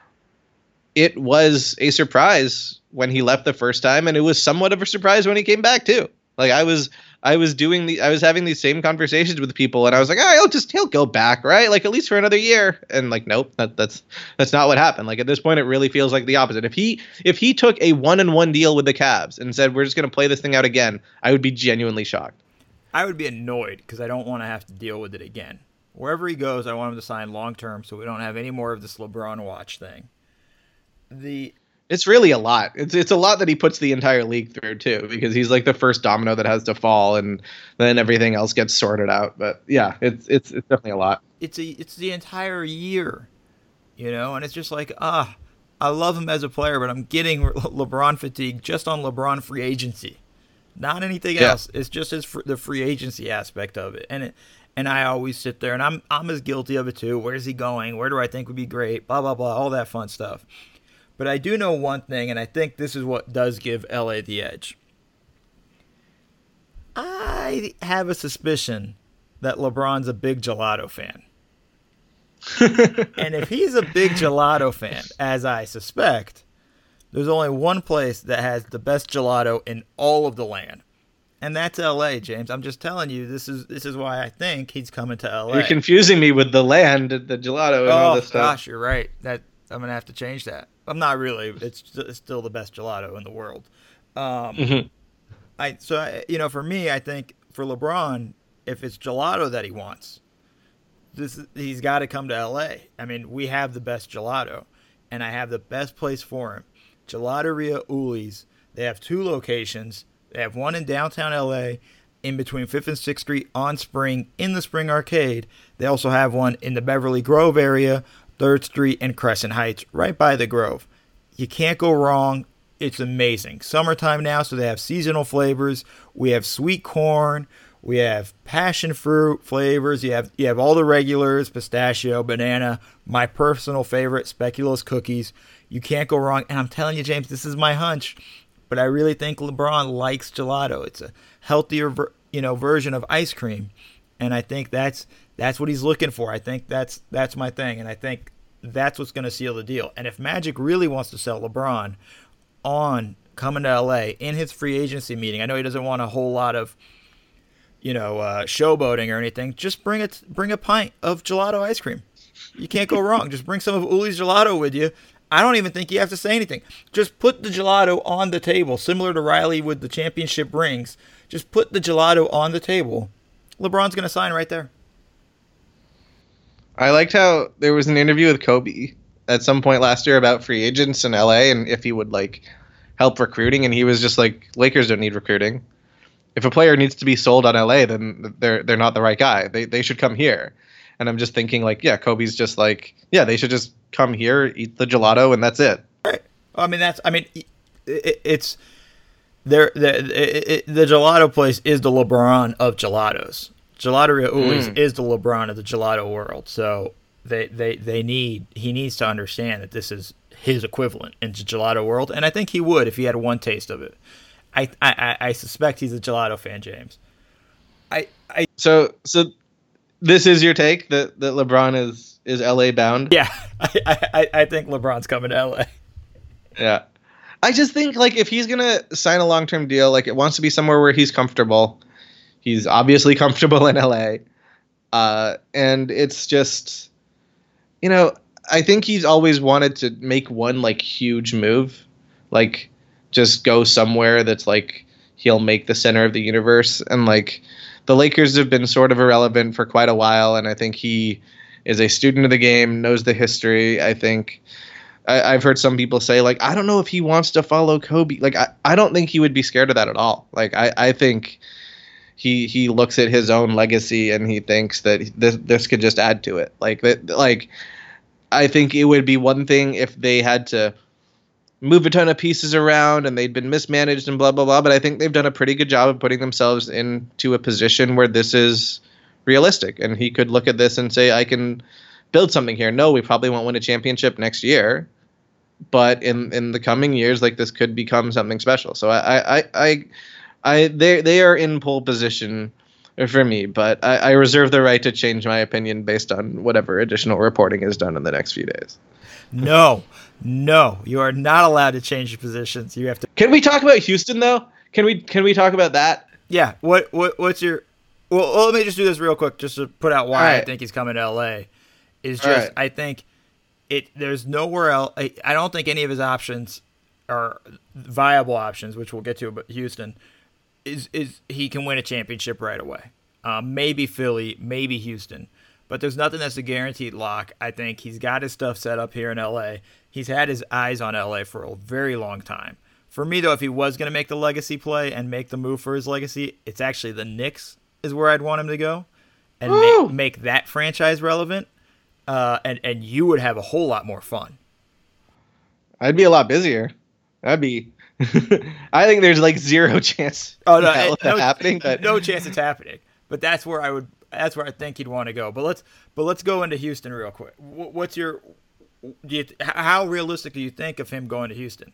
it was a surprise when he left the first time, and it was somewhat of a surprise when he came back too. Like I was I was doing the I was having these same conversations with people, and I was like, oh, he'll just he'll go back, right? Like at least for another year. And like, nope, that, that's that's not what happened. Like at this point, it really feels like the opposite. If he if he took a one and one deal with the Cavs and said we're just going to play this thing out again, I would be genuinely shocked. I would be annoyed because I don't want to have to deal with it again. Wherever he goes, I want him to sign long term, so we don't have any more of this LeBron watch thing. The It's really a lot. It's it's a lot that he puts the entire league through too, because he's like the first domino that has to fall, and then everything else gets sorted out. But yeah, it's it's it's definitely a lot. It's a it's the entire year, you know, and it's just like ah, I love him as a player, but I'm getting Le- LeBron fatigue just on LeBron free agency, not anything Yeah. else. It's just his fr- the free agency aspect of it, and it and I always sit there and I'm I'm as guilty of it too. Where's he going? Where do I think would be great? Blah blah blah, all that fun stuff. But I do know one thing, and I think this is what does give L A the edge. I have a suspicion that LeBron's a big gelato fan. And if he's a big gelato fan, as I suspect, there's only one place that has the best gelato in all of the land. And that's L A, James. I'm just telling you, this is this is why I think he's coming to L A. You're confusing me with the land, the gelato, and oh, all this stuff. gosh, you're right. That I'm going to have to change that. I'm not really. It's, it's still the best gelato in the world. Um, Mm-hmm. I so I, you know, for me, I think for LeBron, if it's gelato that he wants, this he's got to come to L A. I mean, we have the best gelato, and I have the best place for him. Gelateria Uli's. They have two locations. They have one in downtown L A, in between fifth and sixth Street on Spring, in the Spring Arcade. They also have one in the Beverly Grove area, third Street and Crescent Heights, right by the Grove. You can't go wrong. It's amazing. Summertime now, so they have seasonal flavors. We have sweet corn. We have passion fruit flavors. You have you have all the regulars, pistachio, banana. My personal favorite, speculoos cookies. You can't go wrong. And I'm telling you, James, this is my hunch, but I really think LeBron likes gelato. It's a healthier, ver- you know, version of ice cream, and I think that's that's what he's looking for. I think that's that's my thing, and I think that's what's going to seal the deal. And if Magic really wants to sell LeBron on coming to L A in his free agency meeting, I know he doesn't want a whole lot of, you know, uh, showboating or anything. Just bring it, bring a pint of gelato ice cream. You can't go wrong. Just bring some of Uli's gelato with you. I don't even think you have to say anything. Just put the gelato on the table, similar to Riley with the championship rings. Just put the gelato on the table. LeBron's going to sign right there. I liked how there was an interview with Kobe at some point last year about free agents in L A and if he would like help recruiting, and he was just like, Lakers don't need recruiting. If a player needs to be sold on L A, then they're they're not the right guy. They they should come here. And I'm just thinking like, yeah, Kobe's just like, yeah, they should just come here, eat the gelato, and that's it. Right. I mean, that's I mean, it, it's there. The it, it, the gelato place is the LeBron of gelatos. Gelateria Uli's mm. is the LeBron of the gelato world. So they, they, they need he needs to understand that this is his equivalent in the gelato world, and I think he would if he had one taste of it. I I, I suspect he's a gelato fan, James. I, I so so this is your take that, that LeBron is, is L A bound? Yeah, I, I I think LeBron's coming to L A. Yeah, I just think like if he's gonna sign a long term deal, like it wants to be somewhere where he's comfortable. He's obviously comfortable in L A. Uh, and it's just, you know, I think he's always wanted to make one like huge move, like just go somewhere that's like he'll make the center of the universe. And like the Lakers have been sort of irrelevant for quite a while. And I think he is a student of the game, knows the history. I think I, I've heard some people say like, I don't know if he wants to follow Kobe. Like, I, I don't think he would be scared of that at all. Like, I, I think he he looks at his own legacy and he thinks that this this could just add to it. Like that, like I think it would be one thing if they had to move a ton of pieces around and they'd been mismanaged and blah blah blah. But I think they've done a pretty good job of putting themselves into a position where this is realistic, and he could look at this and say, I can build something here. No, we probably won't win a championship next year, but in in the coming years, like this could become something special. So I I I. I they they are in pole position for me, but I, I reserve the right to change my opinion based on whatever additional reporting is done in the next few days. No, no, you are not allowed to change your positions. You have to. Can we talk about Houston though? Can we can we talk about that? Yeah. What what what's your? Well, well, let me just do this real quick, just to put out why right. I think he's coming to L A. Is All just right. I think it. There's nowhere else. I, I don't think any of his options are viable options, which we'll get to. But Houston is is he can win a championship right away. Um, maybe Philly, maybe Houston, but there's nothing that's a guaranteed lock. I think he's got his stuff set up here in L A. He's had his eyes on L A for a very long time. For me, though, if he was going to make the legacy play and make the move for his legacy, it's actually the Knicks is where I'd want him to go and make, make that franchise relevant, uh, and, and you would have a whole lot more fun. I'd be a lot busier. That'd be – I think there's like zero chance oh, no, of that no, happening. But. No chance it's happening. But that's where I would – that's where I think he'd want to go. But let's but let's go into Houston real quick. What's your do you, how realistic do you think of him going to Houston?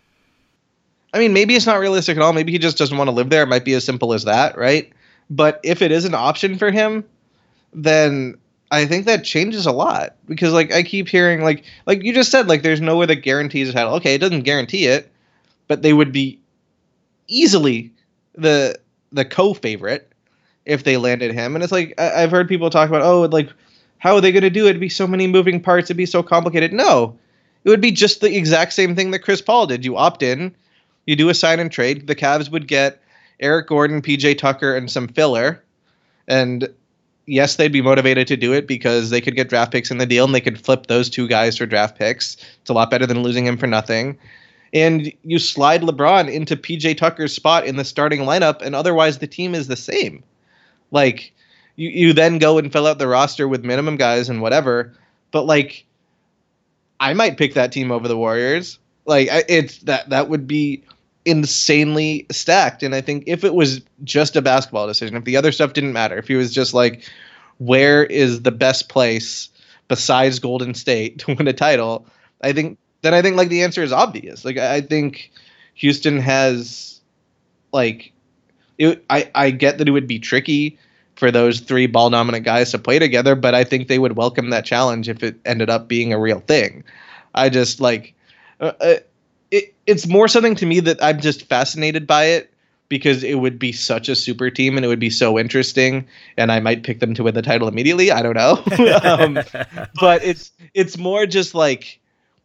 I mean, maybe it's not realistic at all. Maybe he just doesn't want to live there. It might be as simple as that, right? But if it is an option for him, then I think that changes a lot. Because, like, I keep hearing, like, like you just said, like, there's nowhere that guarantees a title. Okay, it doesn't guarantee it, but they would be easily the the co-favorite if they landed him. And it's like, I, I've heard people talk about, oh, like, how are they going to do it? It'd be so many moving parts. It'd be so complicated. No, it would be just the exact same thing that Chris Paul did. You opt in. You do a sign and trade. The Cavs would get Eric Gordon, P J Tucker, and some filler. And yes, they'd be motivated to do it because they could get draft picks in the deal and they could flip those two guys for draft picks. It's a lot better than losing him for nothing. And you slide LeBron into P J Tucker's spot in the starting lineup, and otherwise the team is the same. Like, you, you then go and fill out the roster with minimum guys and whatever. But, like, I might pick that team over the Warriors. Like, it's that that would be insanely stacked. And I think if it was just a basketball decision, if the other stuff didn't matter, if he was just like, where is the best place besides Golden State to win a title, I think then I think like the answer is obvious. Like, I think Houston has like it, I, I get that it would be tricky for those three ball dominant guys to play together, but I think they would welcome that challenge if it ended up being a real thing. I just like uh, it, it's more something to me that I'm just fascinated by it because it would be such a super team and it would be so interesting, and I might pick them to win the title immediately. I don't know. um, but it's it's more just like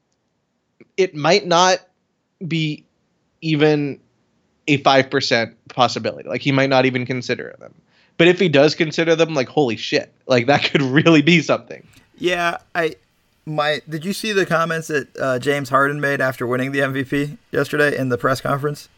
it might not be even a five percent possibility. Like, he might not even consider them. But if he does consider them, like, holy shit, like, that could really be something. Yeah, I my did you see the comments that uh, James Harden made after winning the M V P yesterday in the press conference?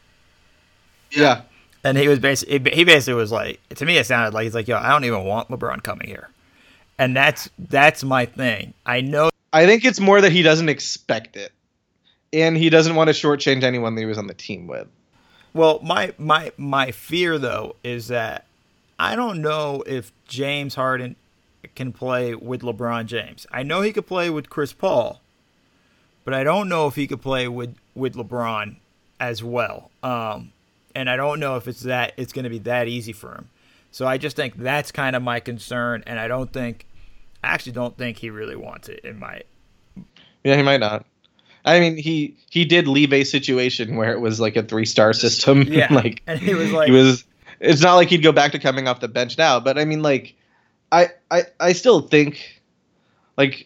Yeah. And he was basically he basically was like, to me it sounded like he's like, yo, I don't even want LeBron coming here. And that's that's my thing. I know I think it's more that he doesn't expect it. And he doesn't want to shortchange anyone that he was on the team with. Well, my my my fear though is that I don't know if James Harden can play with LeBron James. I know he could play with Chris Paul, but I don't know if he could play with, with LeBron as well. Um, and I don't know if it's that it's going to be that easy for him. So I just think that's kind of my concern, and I don't think, I actually don't think he really wants it. In my, yeah, he might not. I mean, he he did leave a situation where it was like a three star system. Yeah, like and he was like, he was. It's not like he'd go back to coming off the bench now, but I mean, like, I, I, I still think, like,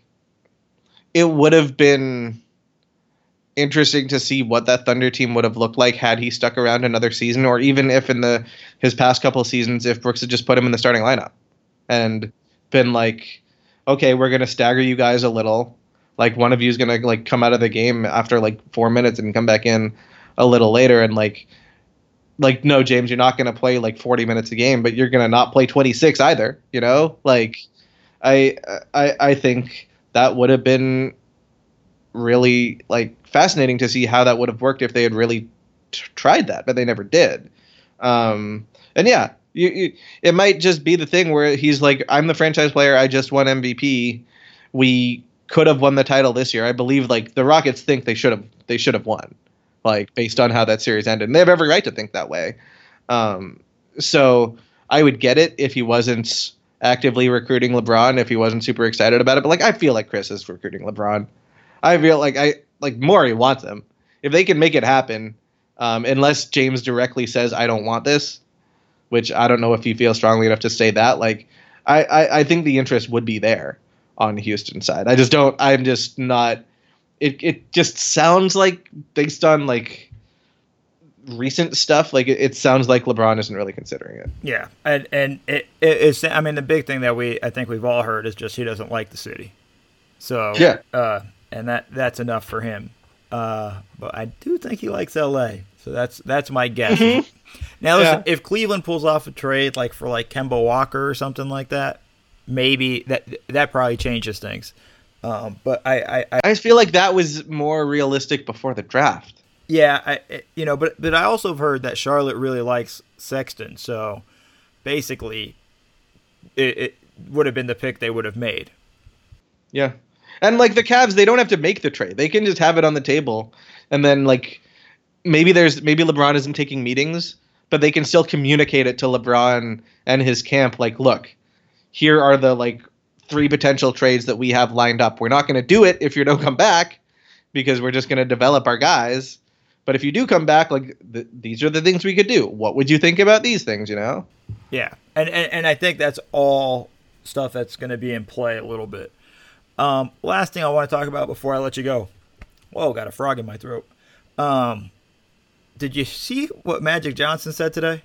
it would have been interesting to see what that Thunder team would have looked like had he stuck around another season, or even if in the his past couple of seasons, if Brooks had just put him in the starting lineup and been like, okay, we're gonna stagger you guys a little, like one of you is gonna like come out of the game after like four minutes and come back in a little later, and like. Like, no, James, you're not going to play like forty minutes a game, but you're going to not play twenty-six either. You know, like I, I, I think that would have been really like fascinating to see how that would have worked if they had really t- tried that, but they never did. Um, and yeah, you, you, it might just be the thing where he's like, I'm the franchise player. I just won M V P. We could have won the title this year. I believe like the Rockets think they should have, they should have won. Like, based on how that series ended. And they have every right to think that way. Um, so I would get it if he wasn't actively recruiting LeBron, if he wasn't super excited about it. But, like, I feel like Chris is recruiting LeBron. I feel like I like Morey wants him. If they can make it happen, um, unless James directly says, I don't want this, which I don't know if you feel strongly enough to say that. Like, I, I, I think the interest would be there on Houston's side. I just don't. I'm just not. It it just sounds like, based on like recent stuff, like it, it sounds like LeBron isn't really considering it. Yeah, and and it, it it's. I mean, the big thing that we I think we've all heard is just he doesn't like the city. So yeah, uh, and that that's enough for him. Uh, but I do think he likes L A. So that's that's my guess. Mm-hmm. Now, listen, yeah. if Cleveland pulls off a trade like for like Kemba Walker or something like that, maybe that that probably changes things. Um, but I, I, I, I feel like that was more realistic before the draft. Yeah, I, you know, but but I also have heard that Charlotte really likes Sexton. So basically, it, it would have been the pick they would have made. Yeah, and like the Cavs, they don't have to make the trade; they can just have it on the table, and then like. Maybe there's maybe LeBron isn't taking meetings, but they can still communicate it to LeBron and his camp. Like, look, here are the like three potential trades that we have lined up. We're not going to do it if you don't come back, because we're just going to develop our guys. But if you do come back, like th- these are the things we could do. What would you think about these things? You know? Yeah, and and, and I think that's all stuff that's going to be in play a little bit. Um, last thing I want to talk about before I let you go. Whoa, got a frog in my throat. Um. Did you see what Magic Johnson said today?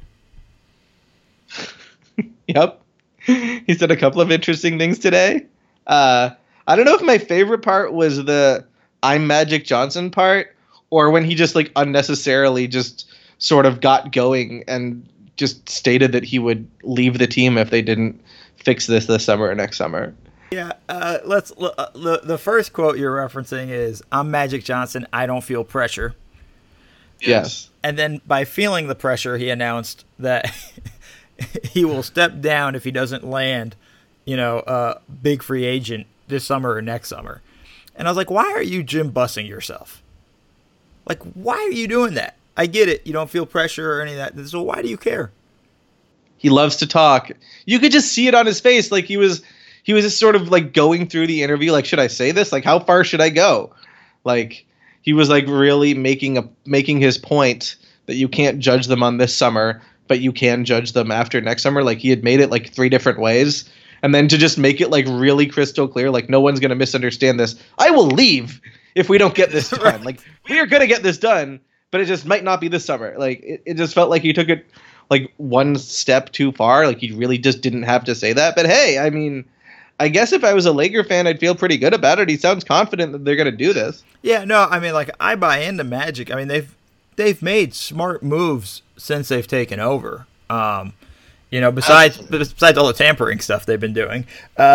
Yep. He said a couple of interesting things today. Uh, I don't know if my favorite part was the I'm Magic Johnson part, or when he just like unnecessarily just sort of got going and just stated that he would leave the team if they didn't fix this this summer or next summer. Yeah, uh, let's. Uh, the, the first quote you're referencing is, I'm Magic Johnson, I don't feel pressure. Yes. And then by feeling the pressure, he announced that he will step down if he doesn't land, you know, a uh, big free agent this summer or next summer. And I was like, why are you Jim bussing yourself? Like, why are you doing that? I get it. You don't feel pressure or any of that. So why do you care? He loves to talk. You could just see it on his face. Like he was, he was just sort of like going through the interview. Like, should I say this? Like, how far should I go? Like, he was like really making a making his point that you can't judge them on this summer, but you can judge them after next summer. Like he had made it like three different ways. And then to just make it like really crystal clear, like no one's going to misunderstand this. I will leave if we don't get this done. Right. Like we are going to get this done, but it just might not be this summer. Like it, it just felt like he took it like one step too far. Like he really just didn't have to say that. But hey, I mean, I guess if I was a Laker fan, I'd feel pretty good about it. He sounds confident that they're going to do this. Yeah, no, I mean, like, I buy into Magic. I mean, they've they've made smart moves since they've taken over. Um, you know, besides Absolutely. besides all the tampering stuff they've been doing, uh,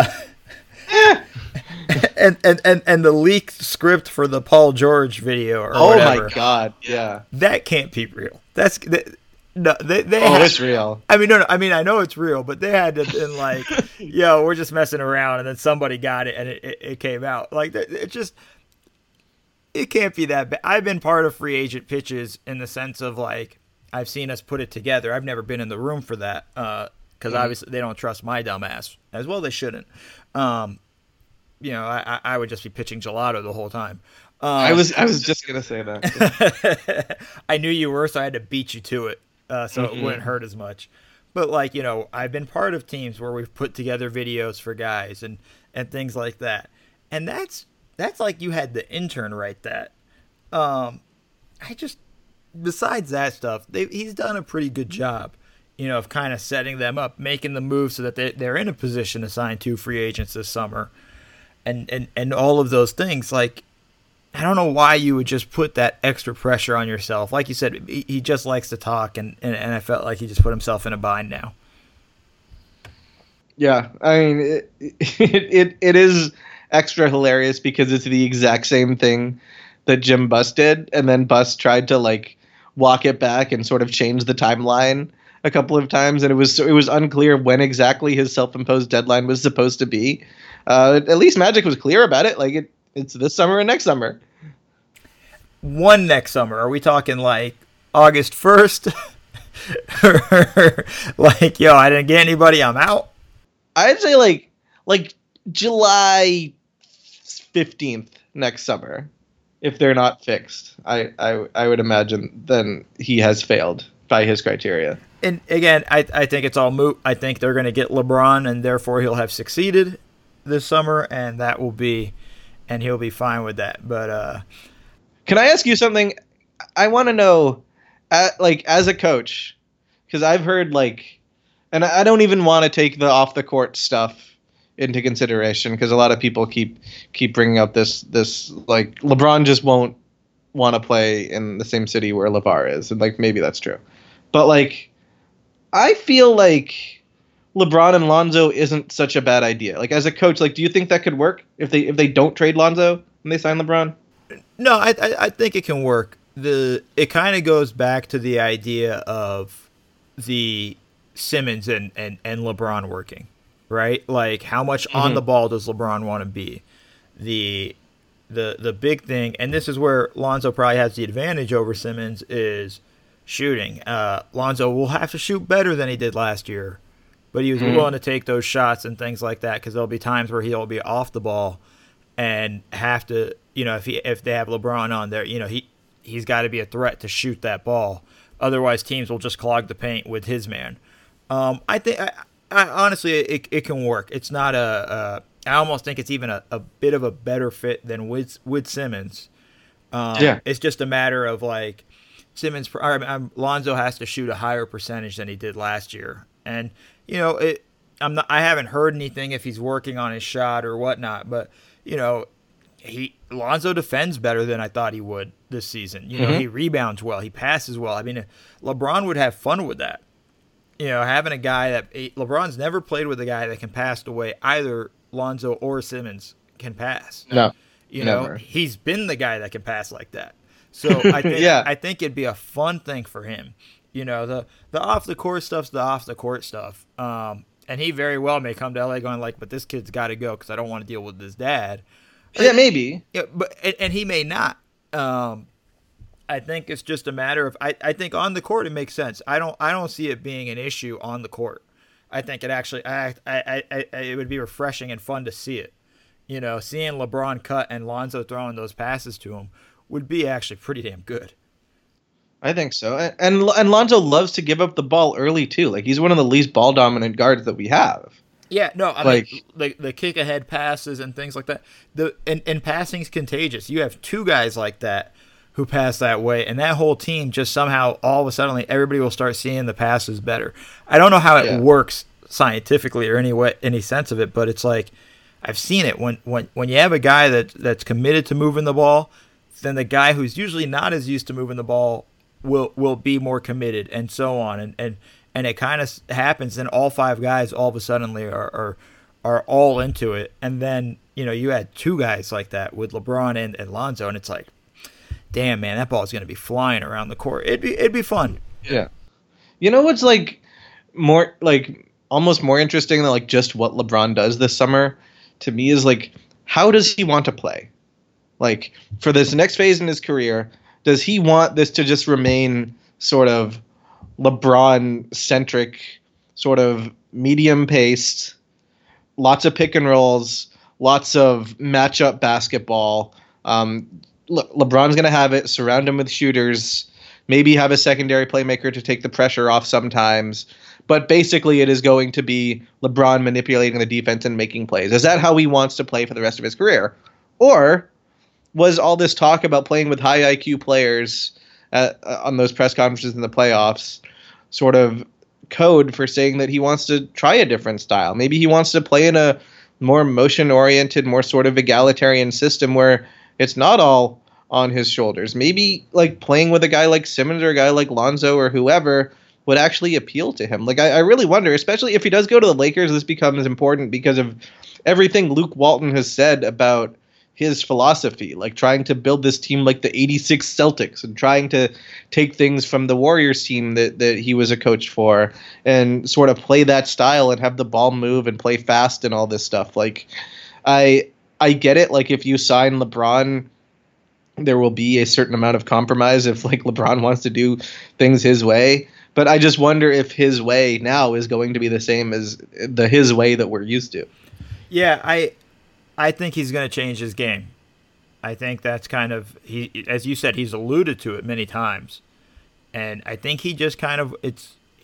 and, and and and the leaked script for the Paul George video or oh whatever. Oh my God! Yeah, that can't be real. That's that, no, they they. Oh, had, it's real. I mean, no, no, I mean, I know it's real, but they had to been like, yo, we're just messing around, and then somebody got it, and it, it, it came out. Like, it just, it can't be that bad. I've been part of free agent pitches in the sense of, like, I've seen us put it together. I've never been in the room for that, because uh, mm-hmm. obviously they don't trust my dumb ass. As well they shouldn't. Um, you know, I, I would just be pitching gelato the whole time. Um, I was I was just going to say that. I knew you were, so I had to beat you to it. Uh, so mm-hmm. it wouldn't hurt as much. But, like, you know, I've been part of teams where we've put together videos for guys and, and things like that. And that's, that's like you had the intern write that. Um, I just, besides that stuff, they, he's done a pretty good job, you know, of kind of setting them up, making the move so that they, they're in a position to sign two free agents this summer. And, and, and all of those things, like, I don't know why you would just put that extra pressure on yourself. Like you said, he, he just likes to talk, and, and, and I felt like he just put himself in a bind now. Yeah, I mean, it, it, it, it is extra hilarious because it's the exact same thing that Jim Buss did, and then Buss tried to, like, walk it back and sort of change the timeline a couple of times, and it was it was unclear when exactly his self-imposed deadline was supposed to be. Uh, at least Magic was clear about it. Like, it, it's this summer and next summer. One next summer. Are we talking like August first? Like, yo, I didn't get anybody, I'm out? I'd say like like July fifteenth next summer. If they're not fixed, I, I, I would imagine then he has failed by his criteria. And again, I I think it's all moot. I think they're going to get LeBron, and therefore he'll have succeeded this summer, and that will be, and he'll be fine with that. But uh, can I ask you something? I want to know, uh, like as a coach, because I've heard like, and I don't even want to take the off the court stuff into consideration because a lot of people keep keep bringing up this this like LeBron just won't want to play in the same city where LeVar is, and like maybe that's true, but like I feel like LeBron and Lonzo isn't such a bad idea. Like as a coach, like do you think that could work if they if they don't trade Lonzo and they sign LeBron? No, I I, I think it can work. The it kind of goes back to the idea of the Simmons and, and, and LeBron working, right? Like how much mm-hmm. on the ball does LeBron want to be? The the the big thing, and this is where Lonzo probably has the advantage over Simmons, is shooting. Uh, Lonzo will have to shoot better than he did last year, but he was mm-hmm. willing to take those shots and things like that because there'll be times where he'll be off the ball and have to, you know, if he if they have LeBron on there, you know, he he's got to be a threat to shoot that ball. Otherwise, teams will just clog the paint with his man. Um, I think, I, I, honestly, it it can work. It's not a. a I almost think it's even a, a bit of a better fit than with with Simmons. Um, yeah, it's just a matter of like Simmons. Or, um, Lonzo has to shoot a higher percentage than he did last year, and you know, it. I'm not. I haven't heard anything if he's working on his shot or whatnot, but you know, he Lonzo defends better than I thought he would this season. You know, mm-hmm. he rebounds well, he passes well. I mean, LeBron would have fun with that. You know, having a guy that LeBron's never played with a guy that can pass the way either Lonzo or Simmons can pass. No, you know, never. He's been the guy that can pass like that. So I think yeah. I think it'd be a fun thing for him. You know, the the off the court stuff's the off the court stuff. Um, and he very well may come to L A going like, but this kid's got to go because I don't want to deal with his dad. Yeah, maybe. Yeah, but and, and he may not. Um, I think it's just a matter of. I, I think on the court it makes sense. I don't I don't see it being an issue on the court. I think it actually I, I, I, I it would be refreshing and fun to see it. You know, seeing LeBron cut and Lonzo throwing those passes to him would be actually pretty damn good. I think so. And, and and Lonzo loves to give up the ball early too. Like he's one of the least ball dominant guards that we have. Yeah, no, I like, mean the the kick ahead passes and things like that. The and, and passing's contagious. You have two guys like that who pass that way, and that whole team just somehow all of a sudden everybody will start seeing the passes better. I don't know how it yeah. works scientifically or any way, any sense of it, but it's like I've seen it when when when you have a guy that that's committed to moving the ball, then the guy who's usually not as used to moving the ball will will be more committed, and so on, and and, and it kind of happens. Then all five guys all of a sudden are, are are all into it, and then you know you had two guys like that with LeBron and, and Lonzo, and it's like, damn man, that ball is going to be flying around the court. It'd be it'd be fun. Yeah, you know what's like more like almost more interesting than like just what LeBron does this summer to me is like how does he want to play? Like for this next phase in his career, does he want this to just remain sort of LeBron-centric, sort of medium-paced, lots of pick and rolls, lots of matchup basketball? Um, Le- LeBron's going to have it, surround him with shooters, maybe have a secondary playmaker to take the pressure off sometimes. But basically it is going to be LeBron manipulating the defense and making plays. Is that how he wants to play for the rest of his career? Or was all this talk about playing with high I Q players at, uh, on those press conferences in the playoffs sort of code for saying that he wants to try a different style? Maybe he wants to play in a more motion-oriented, more sort of egalitarian system where it's not all on his shoulders. Maybe like playing with a guy like Simmons or a guy like Lonzo or whoever would actually appeal to him. Like I, I really wonder, especially if he does go to the Lakers, this becomes important because of everything Luke Walton has said about his philosophy, like trying to build this team like the eighty-six Celtics and trying to take things from the Warriors team that, that he was a coach for and sort of play that style and have the ball move and play fast and all this stuff. Like I I get it. Like if you sign LeBron, there will be a certain amount of compromise if like LeBron wants to do things his way. But I just wonder if his way now is going to be the same as the his way that we're used to. Yeah, I I think he's going to change his game. I think that's kind of he, as you said, he's alluded to it many times, and I think he just kind of it's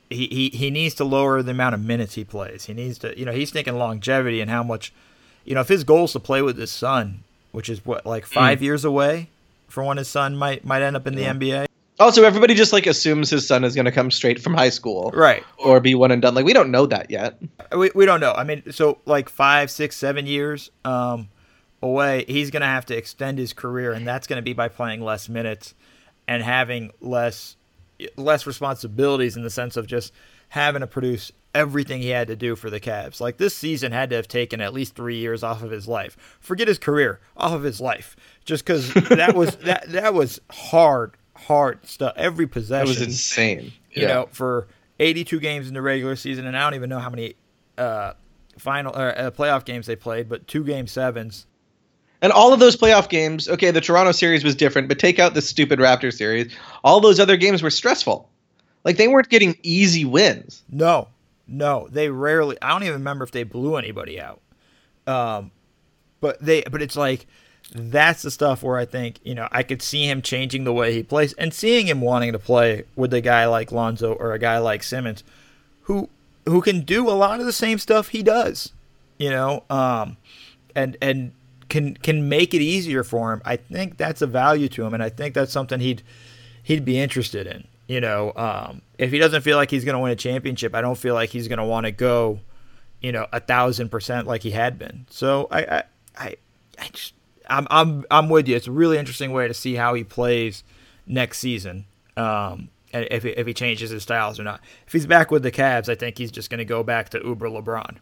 he, he, he needs to lower the amount of minutes he plays. He needs to, you know, he's thinking longevity and how much, you know, if his goal is to play with his son, which is what, like five mm. years away from when his son might might end up in the yeah. N B A. Also, everybody just like assumes his son is going to come straight from high school, right, or be one and done. Like we don't know that yet. We we don't know. I mean, so like five, six, seven years um, away, he's going to have to extend his career, and that's going to be by playing less minutes and having less less responsibilities in the sense of just having to produce everything he had to do for the Cavs. Like this season had to have taken at least three years off of his life. Forget his career, off of his life, just because that was that that was hard. Hard stuff. Every possession. That was insane. You yeah. know, for eighty-two games in the regular season, and I don't even know how many uh, final or uh, playoff games they played, but two game sevens. And all of those playoff games, okay, the Toronto series was different, but take out the stupid Raptors series. All those other games were stressful. Like they weren't getting easy wins. No, no, they rarely. I don't even remember if they blew anybody out. Um, but they, but it's like. That's the stuff where I think, you know, I could see him changing the way he plays and seeing him wanting to play with a guy like Lonzo or a guy like Simmons who who can do a lot of the same stuff he does, you know, um, and and can can make it easier for him. I think that's a value to him, and I think that's something he'd he'd be interested in. You know, um, if he doesn't feel like he's going to win a championship, I don't feel like he's going to want to go, you know, a thousand percent like he had been. So I I I, I just. I'm I'm I'm with you. It's a really interesting way to see how he plays next season, um, and if he, if he changes his styles or not. If he's back with the Cavs, I think he's just going to go back to Uber LeBron.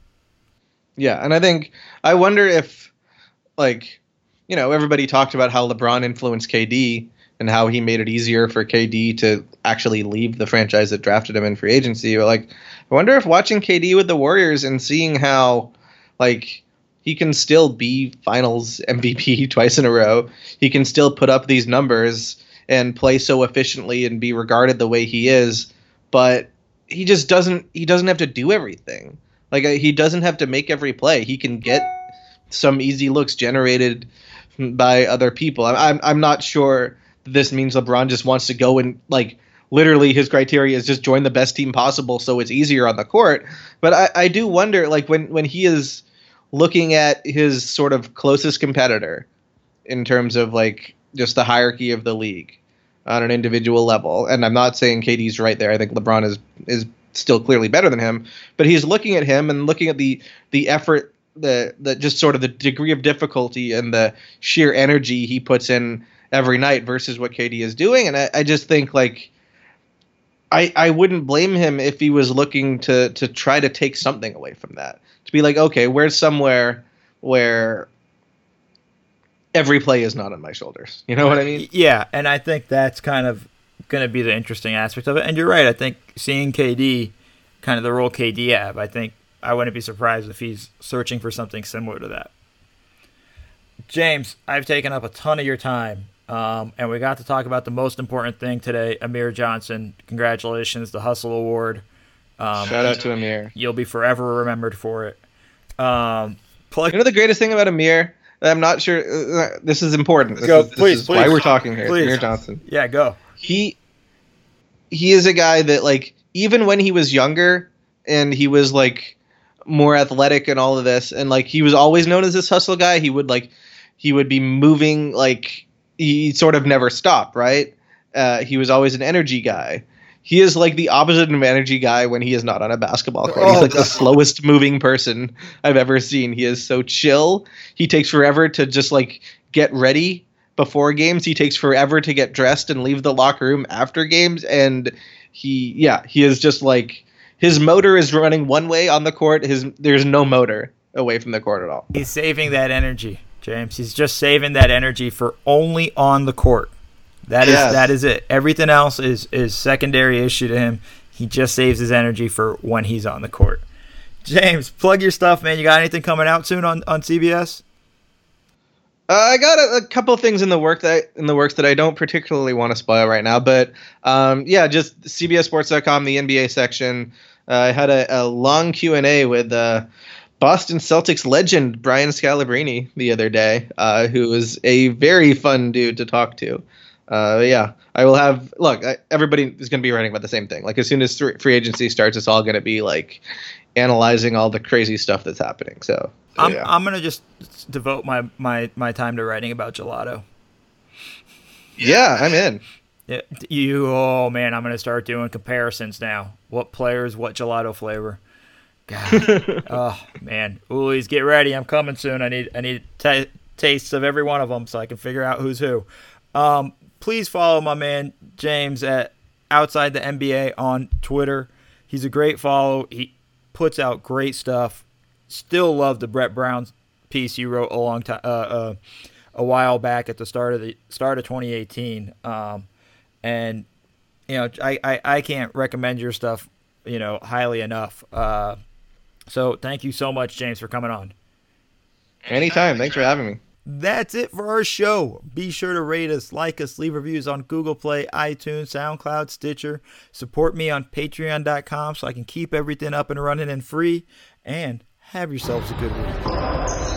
Yeah, and I think I wonder if, like, you know, everybody talked about how LeBron influenced K D and how he made it easier for K D to actually leave the franchise that drafted him in free agency. But like, I wonder if watching K D with the Warriors and seeing how, like. He can still be finals M V P twice in a row. He can still put up these numbers and play so efficiently and be regarded the way he is. But he just doesn't he doesn't have to do everything. Like he doesn't have to make every play. He can get some easy looks generated by other people. I'm I'm not sure this means LeBron just wants to go and like literally his criteria is just join the best team possible so it's easier on the court. But I, I do wonder like when, when he is looking at his sort of closest competitor in terms of like just the hierarchy of the league on an individual level. And I'm not saying K D's right there. I think LeBron is, is still clearly better than him, but he's looking at him and looking at the, the effort, the, the just sort of the degree of difficulty and the sheer energy he puts in every night versus what K D is doing. And I, I just think like, I, I wouldn't blame him if he was looking to, to try to take something away from that. To be like, okay, where's somewhere where every play is not on my shoulders? You know what I mean? Yeah, and I think that's kind of going to be the interesting aspect of it. And you're right. I think seeing K D, kind of the role K D have, I think I wouldn't be surprised if he's searching for something similar to that. James, I've taken up a ton of your time, um, and we got to talk about the most important thing today, Amir Johnson. Congratulations, the Hustle Award. Um, Shout out to Amir. You'll be forever remembered for it. Um, plug- you know the greatest thing about Amir? I'm not sure. Uh, this is important. This go, is, this please, is please. why we're talking here. Please. Amir Johnson. Yeah, go. He he is a guy that like even when he was younger and he was like more athletic and all of this and like he was always known as this hustle guy. He would like he would be moving like he sort of never stopped. Right. Uh, he was always an energy guy. He is like the opposite of an energy guy when he is not on a basketball court. Oh, He's like God. the slowest moving person I've ever seen. He is so chill. He takes forever to just like get ready before games. He takes forever to get dressed and leave the locker room after games. And he, yeah, he is just like his motor is running one way on the court. His there's no motor away from the court at all. He's saving that energy, James. He's just saving that energy for only on the court. That is yes. that is it. Everything else is is secondary issue to him. He just saves his energy for when he's on the court. James, plug your stuff, man. You got anything coming out soon on, on C B S? Uh, I got a, a couple of things in the work that I, in the works that I don't particularly want to spoil right now, but um, yeah, just C B S Sports dot com, the N B A section. Uh, I had a, a long Q and A with uh, Boston Celtics legend Brian Scalabrine the other day, uh, who was a very fun dude to talk to. Uh, yeah, I will have. Look, I, everybody is going to be writing about the same thing. Like as soon as th- free agency starts, it's all going to be like analyzing all the crazy stuff that's happening. So, so I'm yeah. I'm gonna just devote my, my, my time to writing about gelato. Yeah, I'm in. Yeah, you. Oh man, I'm gonna start doing comparisons now. What players, what gelato flavor? God. Oh man, Uli's, get ready. I'm coming soon. I need I need t- tastes of every one of them so I can figure out who's who. Um, please follow my man James at Outside the N B A on Twitter. He's a great follow. He puts out great stuff. Still love the Brett Brown piece you wrote a long time, uh, uh, a while back at the start of the start of twenty eighteen. Um, and you know, I, I, I can't recommend your stuff, you know, highly enough. Uh, so thank you so much, James, for coming on. Anytime. Thanks for having me. That's it for our show. Be sure to rate us, like us, leave reviews on Google Play, iTunes, SoundCloud, Stitcher. Support me on patreon dot com so I can keep everything up and running and free. And have yourselves a good week.